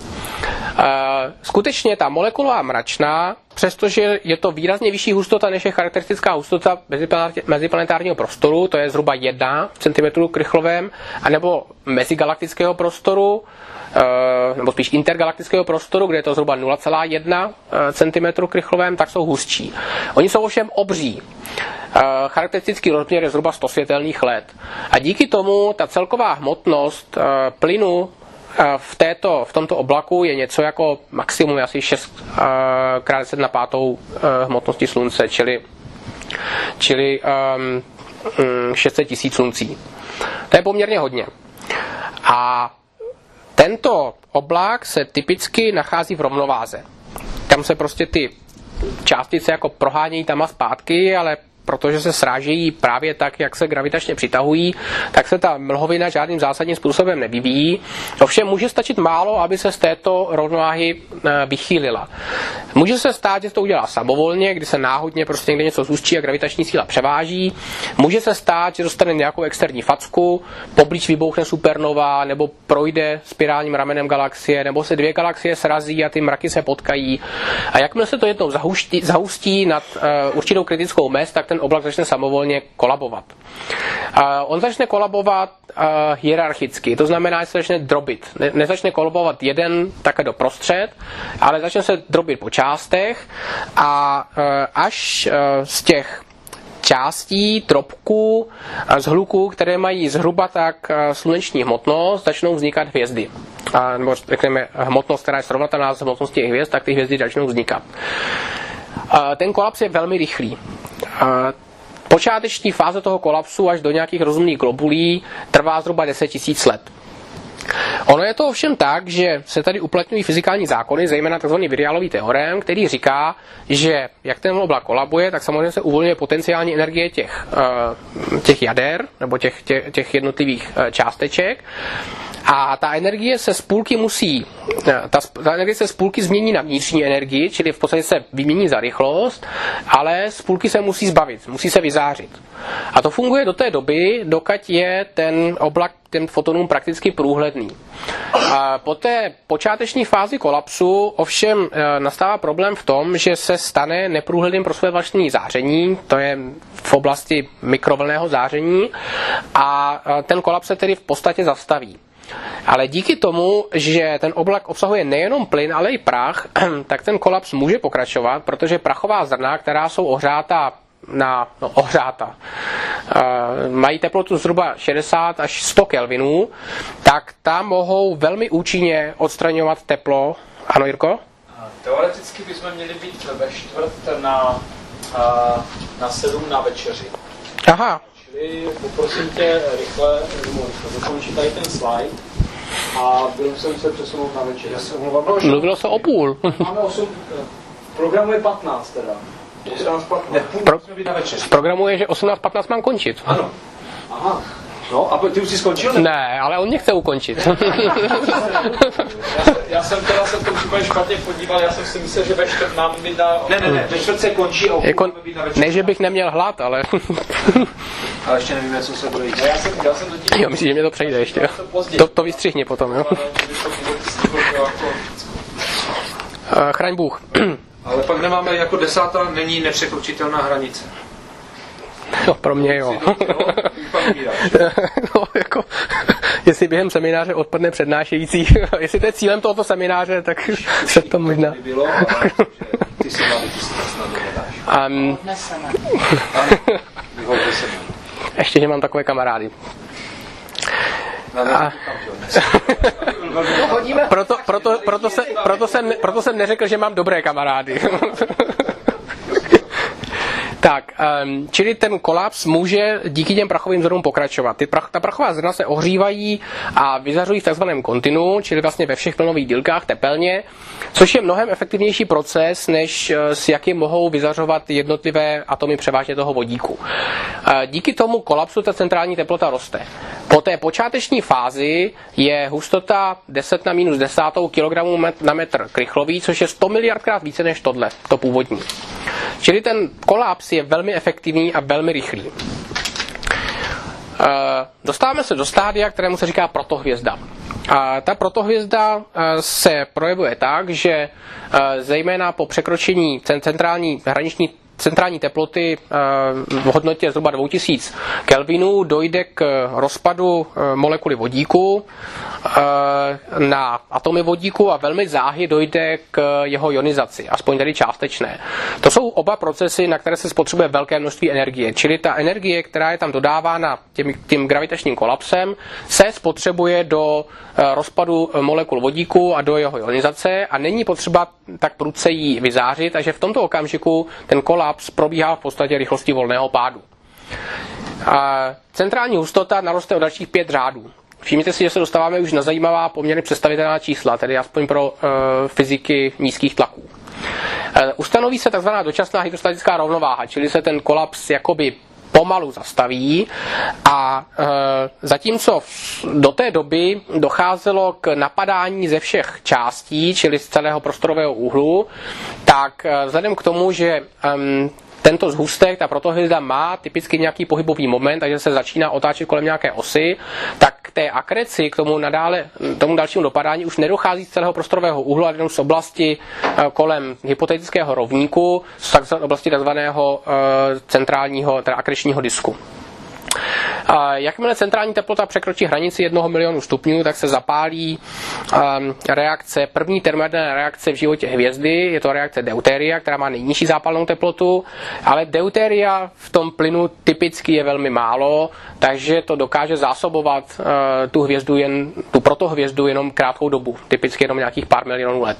Skutečně ta molekulová mračna, přestože je to výrazně vyšší hustota, než je charakteristická hustota meziplanetárního prostoru, to je zhruba 1 cm krychlovém, anebo mezigalaktického prostoru, nebo spíš intergalaktického prostoru, kde je to zhruba 0,1 cm krychlovém, tak jsou hustší. Oni jsou ovšem obří. Charakteristický rozměr je zhruba 100 světelných let. A díky tomu ta celková hmotnost plynu v tomto oblaku je něco jako maximum asi 6 x 10 na 5 hmotnosti slunce, čili 600 000 sluncí. To je poměrně hodně. A tento oblak se typicky nachází v rovnováze. Tam se prostě ty částice jako prohánějí tam a zpátky, ale protože se srážejí právě tak, jak se gravitačně přitahují, tak se ta mlhovina žádným zásadním způsobem nevyvíjí. Ovšem může stačit málo, aby se z této rovnováhy vychýlila. Může se stát, že to udělá samovolně, kdy se náhodně prostě někde něco zústří a gravitační síla převáží. Může se stát, že dostane nějakou externí facku, poblíž vybouchne supernova, nebo projde spirálním ramenem galaxie, nebo se 2 galaxie srazí a ty mraky se potkají. A jakmile se to jednou zahustí nad určitou kritickou mez, tak ten oblak začne samovolně kolabovat. On začne kolabovat hierarchicky, to znamená, že se začne drobit. Nezačne kolabovat jeden takhle doprostřed, ale začne se drobit po částech a až z těch částí, tropků, z hluků, které mají zhruba tak sluneční hmotnost, začnou vznikat hvězdy. Nebo řekněme hmotnost, která je srovnatelná s hmotností hvězd, tak ty hvězdy začnou vznikat. Ten kolaps je velmi rychlý. Počáteční fáze toho kolapsu až do nějakých rozumných globulí trvá zhruba 10 000 let. Ono je to ovšem tak, že se tady uplatňují fyzikální zákony, zejména tzv. Virialový teorem, který říká, že jak ten oblak kolabuje, tak samozřejmě se uvolňuje potenciální energie těch jader nebo těch jednotlivých částeček. A ta energie se z půlky ta energie se z půlky změní na vnitřní energii, čili v podstatě se vymění za rychlost, ale z půlky se musí zbavit, musí se vyzářit. A to funguje do té doby, dokud je ten oblak těm fotonům prakticky průhledný. A po té počáteční fázi kolapsu ovšem nastává problém v tom, že se stane neprůhledným pro své vlastní záření, to je v oblasti mikrovlnného záření, a ten kolaps se tedy v podstatě zastaví. Ale díky tomu, že ten oblak obsahuje nejenom plyn, ale i prach, tak ten kolaps může pokračovat, protože prachová zrna, která jsou ohřátá, mají teplotu zhruba 60 až 100 kelvinů, tak tam mohou velmi účinně odstraňovat teplo. Ano, Jirko? Teoreticky bychom měli být ve 4 na 7 na večeři. Aha. Čili poprosím tě rychle dokončit tady ten slide a budeme se muset přesunout na večer. Já se omlouvám. Mluvilo se o půl. Máme 8, programu je 15 teda. 18:15. V programu je, že 18:15 mám končit. Ano. Aha. No, a ty už jsi skončil? Ne, ale on mě chce ukončit. já jsem teda se to úplně špatně podíval, já jsem si myslel, že ve 4 nám být na... Ne, ve 4 se končí a jako, ne, že bych neměl hlad, ale... Ale ještě nevíme, co se bude jít. Já jsem to jo, myslím, že mě to přejde ještě. To vystřihni potom, jo. Chraň Bůh. Ale pak nemáme jako 10. není nepřekročitelná hranice. No, pro mě jo. No, jako, jestli během semináře odpadne přednášející. Jestli to je cílem tohoto semináře, tak se to možná... Ty si mladý, ty si to snad nedáš. Ještě, že mám takové kamarády. Proto jsem neřekl, že mám dobré kamarády. Tak, čili ten kolaps může díky těm prachovým zrnům pokračovat. Ta prachová zrna se ohřívají a vyzařují v takzvaném kontinu, čili vlastně ve všech plynových dílkách tepelně, což je mnohem efektivnější proces, než s jakým mohou vyzařovat jednotlivé atomy převážně toho vodíku. Díky tomu kolapsu ta centrální teplota roste. Po té počáteční fázi je hustota 10 na minus 10 kg na metr krychlový, což je 100 miliardkrát více než tohle, to původní. Čili ten kolaps je velmi efektivní a velmi rychlý. Dostáváme se do stádia, kterému se říká protohvězda. Ta protohvězda se projevuje tak, že zejména po překročení centrální teploty v hodnotě zhruba 2000 kelvinů dojde k rozpadu molekuly vodíku na atomy vodíku a velmi záhy dojde k jeho ionizaci, aspoň tedy částečné. To jsou oba procesy, na které se spotřebuje velké množství energie, čili ta energie, která je tam dodávána tím gravitačním kolapsem, se spotřebuje do rozpadu molekul vodíku a do jeho ionizace a není potřeba tak prudce ji vyzářit, takže v tomto okamžiku ten kolaps probíhá v podstatě rychlosti volného pádu. Centrální hustota naroste o dalších 5 řádů. Všimněte si, že se dostáváme už na zajímavá poměrně představitelná čísla, tedy aspoň pro fyziky nízkých tlaků. Ustanoví se tzv. Dočasná hydrostatická rovnováha, čili se ten kolaps jakoby pomalu zastaví a zatímco do té doby docházelo k napadání ze všech částí, čili z celého prostorového úhlu, tak vzhledem k tomu, že tento zhustek, ta protohvězda má typicky nějaký pohybový moment, takže se začíná otáčet kolem nějaké osy, tak k té akreci, k tomu dalšímu dopadání už nedochází z celého prostorového úhlu, ale jenom z oblasti kolem hypotetického rovníku, z oblasti takzvaného centrálního, teda akrečního disku. Jakmile centrální teplota překročí hranici 1 milionu stupňů, tak se zapálí reakce, první termojaderná reakce v životě hvězdy, je to reakce deutéria, která má nejnižší zápalnou teplotu, ale deutéria v tom plynu typicky je velmi málo, takže to dokáže zásobovat tu protohvězdu jenom krátkou dobu, typicky jenom nějakých pár milionů let.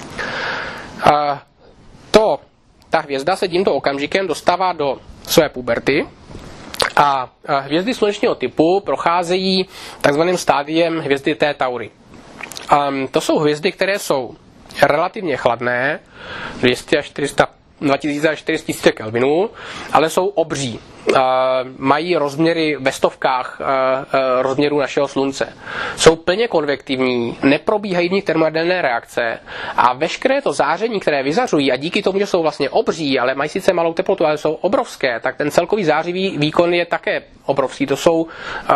Ta hvězda se tímto okamžikem dostává do své puberty, a hvězdy slunečního typu procházejí takzvaným stádiem hvězdy T Tauri. To jsou hvězdy, které jsou relativně chladné, 200 až 400, 2000 až 400 kelvinů, ale jsou obří. Mají rozměry ve stovkách rozměrů našeho slunce. Jsou plně konvektivní, neprobíhají v nich termojaderné reakce a veškeré to záření, které vyzařují a díky tomu, že jsou vlastně obří, ale mají sice malou teplotu, ale jsou obrovské, tak ten celkový zářivý výkon je také obrovský. To jsou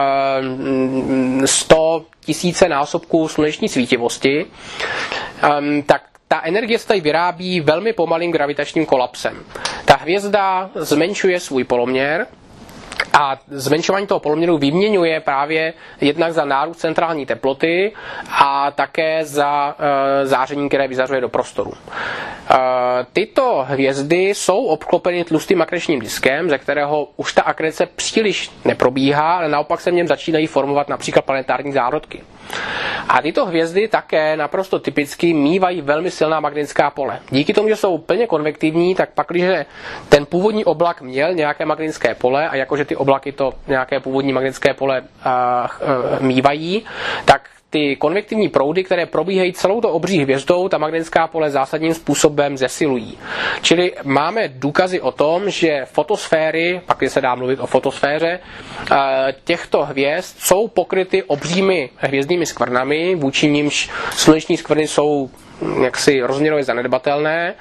100 000 násobků sluneční svítivosti. Tak ta energie se tady vyrábí velmi pomalým gravitačním kolapsem. Ta hvězda zmenšuje svůj poloměr a zmenšování toho poloměru vyměňuje právě jednak za nárůst centrální teploty a také za záření, které vyzařuje do prostoru. Tyto hvězdy jsou obklopeny tlustým akrečním diskem, ze kterého už ta akrece příliš neprobíhá, ale naopak se v něm začínají formovat například planetární zárodky. A tyto hvězdy také naprosto typicky mívají velmi silná magnetická pole. Díky tomu, že jsou plně konvektivní, tak pak, když ten původní oblak měl nějaké magnetické pole a jakože ty oblaky to nějaké původní magnetické pole mívají, tak ty konvektivní proudy, které probíhají celou to obří hvězdou, ta magnetická pole zásadním způsobem zesilují. Čili máme důkazy o tom, že fotosféry, pak se dá mluvit o fotosféře, těchto hvězd jsou pokryty obřími hvězdnými skvrnami, vůči nimž sluneční skvrny jsou jaksi rozměrově zanedbatelné.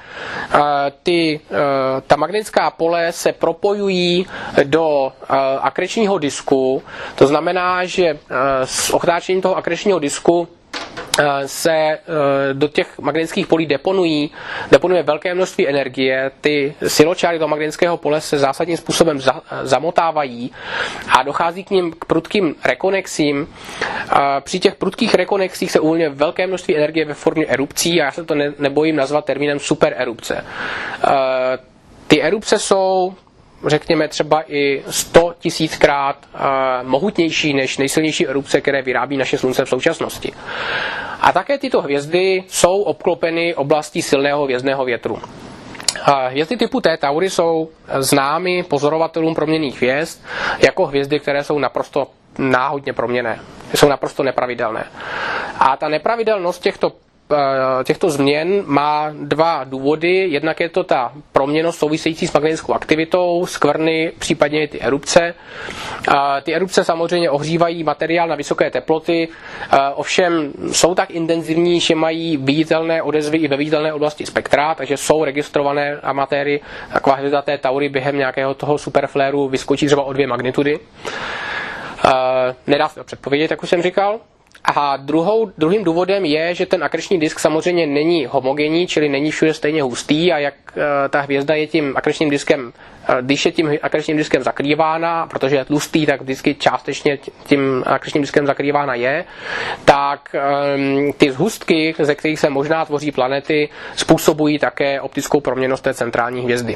Ta magnetická pole se propojují do akrečního disku, to znamená, že s otáčením toho akrečního disku se do těch magnetických polí deponuje velké množství energie, ty siločáry do magnetického pole se zásadním způsobem zamotávají a dochází k nim k prudkým rekonexím. Při těch prudkých rekonexích se uvolňuje velké množství energie ve formě erupcí a já se to nebojím nazvat termínem supererupce. Ty erupce jsou, řekněme, třeba i 100 000krát mohutnější než nejsilnější erupce, které vyrábí naše slunce v současnosti. A také tyto hvězdy jsou obklopeny oblastí silného hvězdného větru. Hvězdy typu T Tauri jsou známy pozorovatelům proměnných hvězd jako hvězdy, které jsou naprosto náhodně proměnné, jsou naprosto nepravidelné. A ta nepravidelnost těchto změn má dva důvody. Jednak je to ta proměnnost související s magnetickou aktivitou, skvrny, případně ty erupce. Ty erupce samozřejmě ohřívají materiál na vysoké teploty, ovšem jsou tak intenzivní, že mají viditelné odezvy i ve viditelné oblasti spektra, takže jsou registrované amatéry. Taková hvězda té Tauri během nějakého toho superfléru vyskočí třeba o 2 magnitudy. Nedá se to předpovědět, jak už jsem říkal. A druhým důvodem je, že ten akreční disk samozřejmě není homogenní, čili není všude stejně hustý a jak ta hvězda je tím akrečním diskem, když je tím akrečním diskem zakrývána, protože je tlustý, tak vždycky částečně tím akrečním diskem zakrývána je, tak ty zhustky, ze kterých se možná tvoří planety, způsobují také optickou proměnnost té centrální hvězdy.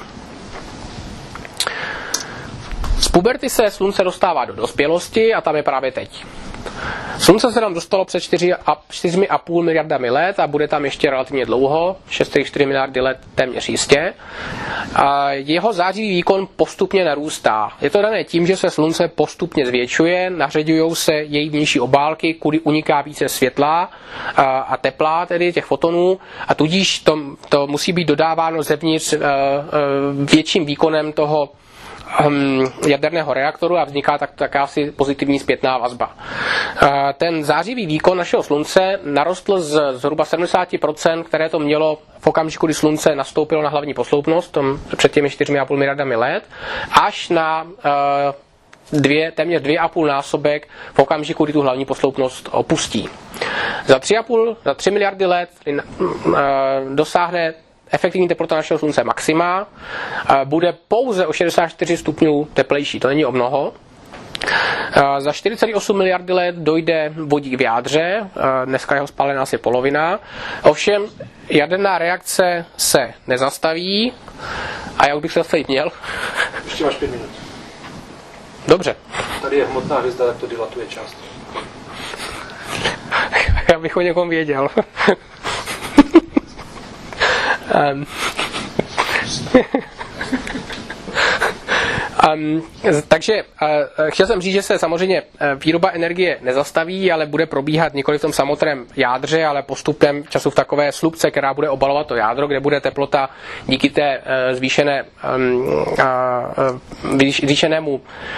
Z puberty se Slunce dostává do dospělosti a tam je právě teď. Slunce se nám dostalo před 4,5 miliardami let a bude tam ještě relativně dlouho, 6,4 miliardy let téměř jistě. A jeho zářivý výkon postupně narůstá. Je to dané tím, že se Slunce postupně zvětšuje, nařaďují se její vnější obálky, kudy uniká více světla a tepla, tedy těch fotonů, a tudíž to musí být dodáváno zevnitř větším výkonem toho jaderného reaktoru a vzniká tak asi pozitivní zpětná vazba. Ten zářivý výkon našeho Slunce narostl z zhruba 70%, které to mělo v okamžiku, kdy Slunce nastoupilo na hlavní posloupnost, před těmi 4,5 miliardami let, až na téměř 2,5 násobek v okamžiku, kdy tu hlavní posloupnost opustí. Za 3 miliardy let dosáhne efektivní teplota našeho Slunce maxima, bude pouze o 64 stupňů teplejší, to není o mnoho. Za 4,8 miliardy let dojde vodík v jádře, dneska jeho spálená asi polovina. Ovšem jaderná reakce se nezastaví a já už bych se zastavit měl. Ještě máš 5 minut. Dobře. Tady je hmotná hvězda, tak to dilatuje část. Já bych o někom věděl. Takže chtěl jsem říct, že se samozřejmě výroba energie nezastaví, ale bude probíhat nikoli v tom samotném jádře, ale postupem času v takové slupce, která bude obalovat to jádro, kde bude teplota díky té zvýšenému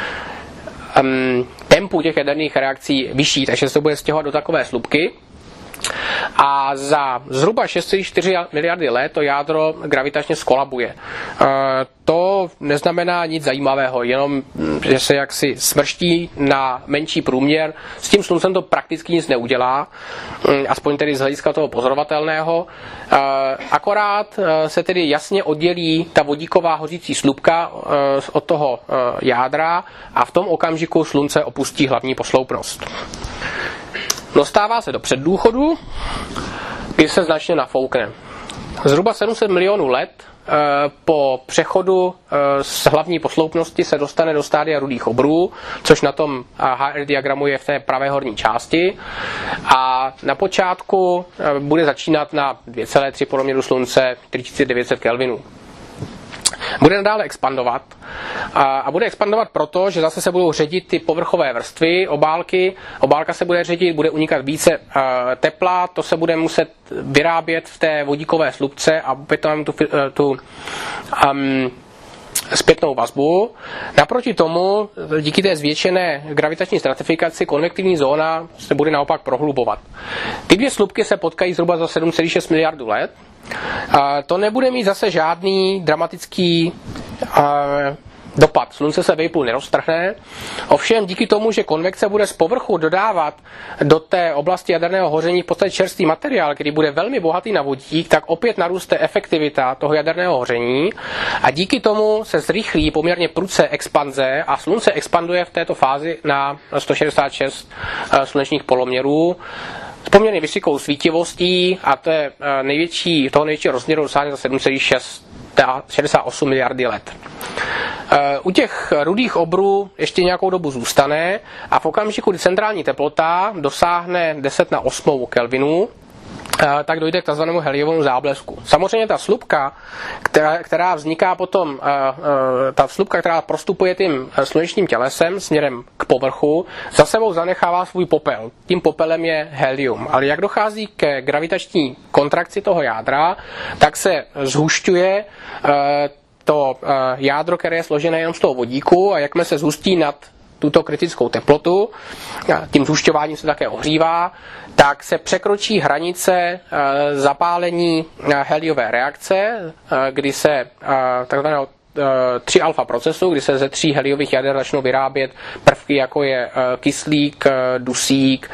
tempu těch jaderných reakcí vyšší, takže se to bude stěhovat do takové slupky. A za zhruba 6,4 miliardy let to jádro gravitačně skolabuje. To neznamená nic zajímavého, jenom že se jaksi smrští na menší průměr. S tím Sluncem to prakticky nic neudělá, aspoň tedy z hlediska toho pozorovatelného. Akorát se tedy jasně oddělí ta vodíková hořící slupka od toho jádra a v tom okamžiku Slunce opustí hlavní posloupnost. Dostává se do předdůchodu, kdy se značně nafoukne. Zhruba 700 milionů let po přechodu z hlavní posloupnosti se dostane do stádia rudých obrů, což na tom HR diagramu je v té pravé horní části. A na počátku bude začínat na 2,3 poloměru Slunce 3900 Kelvinů. Bude nadále expandovat a bude expandovat proto, že zase se budou ředit ty povrchové vrstvy obálky. Obálka se bude ředit, bude unikat více tepla, to se bude muset vyrábět v té vodíkové slupce a opět tam tu zpětnou vazbu. Naproti tomu, díky té zvětšené gravitační stratifikaci, konvektivní zóna se bude naopak prohlubovat. Ty dvě slupky se potkají zhruba za 7,6 miliardů let. To nebude mít zase žádný dramatický dopad. Slunce se vejpůl neroztrhne. Ovšem díky tomu, že konvekce bude z povrchu dodávat do té oblasti jaderného hoření v podstatě čerstvý materiál, který bude velmi bohatý na vodík, tak opět narůste efektivita toho jaderného hoření a díky tomu se zrychlí poměrně prudce expanze a slunce expanduje v této fázi na 166 slunečních poloměrů s poměrně vysokou svítivostí a to je toho největší rozměru dosáhne za 7,68 miliardy let. U těch rudých obrů ještě nějakou dobu zůstane a v okamžiku, kdy centrální teplota dosáhne 10 na 8 Kelvinu, tak dojde k takzvanému heliovému záblesku. Samozřejmě ta slupka, která vzniká potom, ta slupka, která prostupuje tím slunečním tělesem směrem k povrchu, za sebou zanechává svůj popel. Tím popelem je helium. Ale jak dochází ke gravitační kontrakci toho jádra, tak se zhušťuje to jádro, které je složené jenom z toho vodíku a jakmile se zhustí nad tuto kritickou teplotu, tím zhušťováním se také ohřívá, tak se překročí hranice zapálení heliové reakce, kdy se takzvaného 3-alfa procesu, kdy se ze 3 heliových jader začnou vyrábět prvky, jako je kyslík, dusík,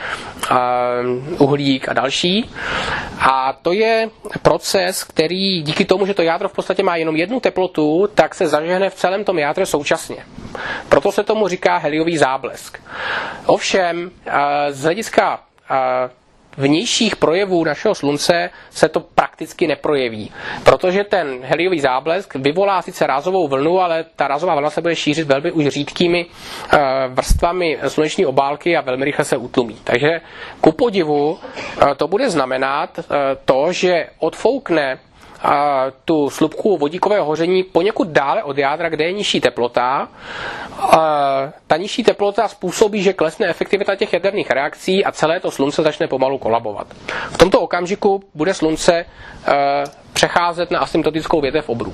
uhlík a další. A to je proces, který díky tomu, že to jádro v podstatě má jenom jednu teplotu, tak se zažehne v celém tom jádře současně. Proto se tomu říká heliový záblesk. Ovšem, z hlediska vnějších projevů našeho slunce se to prakticky neprojeví, protože ten heliový záblesk vyvolá sice rázovou vlnu, ale ta rázová vlna se bude šířit velmi už řídkými vrstvami sluneční obálky a velmi rychle se utlumí. Takže ku podivu to bude znamenat to, že odfoukne tu slupku vodíkového hoření poněkud dále od jádra, kde je nižší teplota. Ta nižší teplota způsobí, že klesne efektivita těch jaderných reakcí a celé to slunce začne pomalu kolabovat. V tomto okamžiku bude slunce přecházet na asymptotickou větev obrů.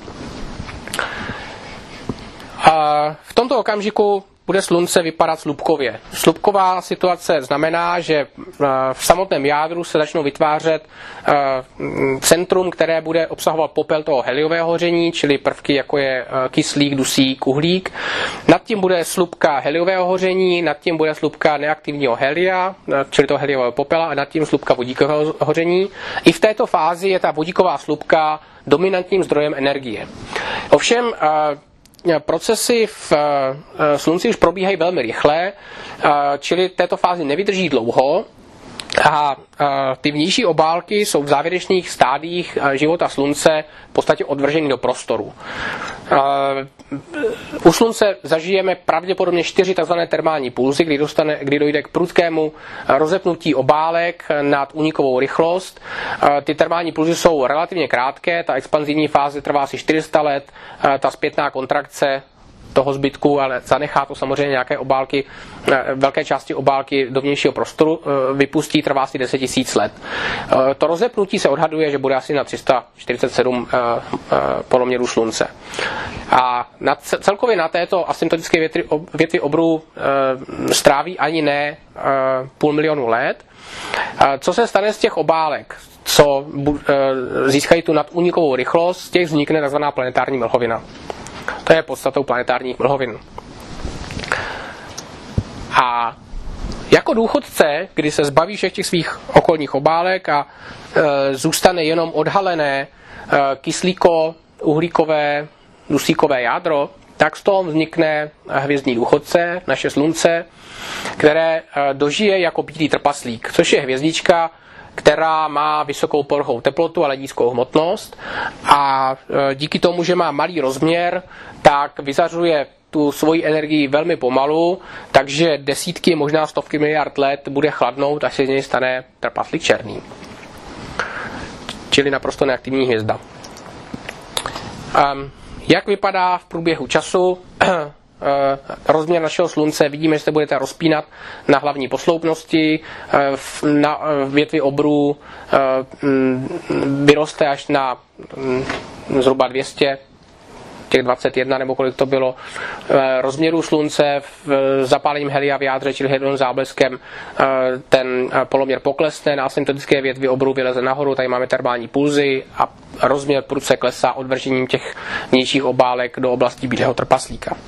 V tomto okamžiku bude slunce vypadat slupkově. Slupková situace znamená, že v samotném jádru se začnou vytvářet centrum, které bude obsahovat popel toho heliového hoření, čili prvky jako je kyslík, dusík, uhlík. Nad tím bude slupka heliového hoření, nad tím bude slupka neaktivního helia, čili toho heliového popela, a nad tím slupka vodíkového hoření. I v této fázi je ta vodíková slupka dominantním zdrojem energie. Ovšem procesy v slunci už probíhají velmi rychle, čili této fázi nevydrží dlouho a ty vnější obálky jsou v závěrečných stádiích života slunce v podstatě odvrženy do prostoru. U slunce zažijeme pravděpodobně 4 tzv. Termální pulzy, kdy dojde k prudkému rozepnutí obálek nad únikovou rychlost. Ty termální pulzy jsou relativně krátké, ta expanzivní fáze trvá asi 400 let, ta zpětná kontrakce toho zbytku, ale zanechá to samozřejmě nějaké obálky, velké části obálky do vnějšího prostoru vypustí, trvá asi 10 000 let. To rozepnutí se odhaduje, že bude asi na 347 poloměrů slunce. A celkově na této asymptotické větvi obrů stráví ani ne 500 000 let. Co se stane z těch obálek, co získají tu nadúnikovou rychlost, z těch vznikne tzv. Planetární mlhovina. To je podstatou planetárních mlhovin. A jako důchodce, kdy se zbaví všech těch svých okolních obálek a zůstane jenom odhalené kyslíko-uhlíkové, dusíkové jádro, tak z toho vznikne hvězdný důchodce, naše slunce, které dožije jako bílý trpaslík, což je hvězdička, která má vysokou povrchovou teplotu, ale nízkou hmotnost a díky tomu, že má malý rozměr, tak vyzařuje tu svoji energii velmi pomalu, takže desítky, možná stovky miliard let bude chladnout, až se z něj stane trpaslík černý. Čili naprosto neaktivní hvězda. Jak vypadá v průběhu času rozměr našeho slunce? Vidíme, že se budete rozpínat na hlavní posloupnosti, na větvi obrů vyroste až na zhruba 200, těch 21 nebo kolik to bylo, rozměrů slunce zapálením helia v jádře, čili heliovým zábleskem, ten poloměr poklesne, na asymptotické větvi obrů vyleze nahoru, tady máme termální pulzy a rozměr prudce klesá odvržením těch vnějších obálek do oblasti bílého trpaslíka.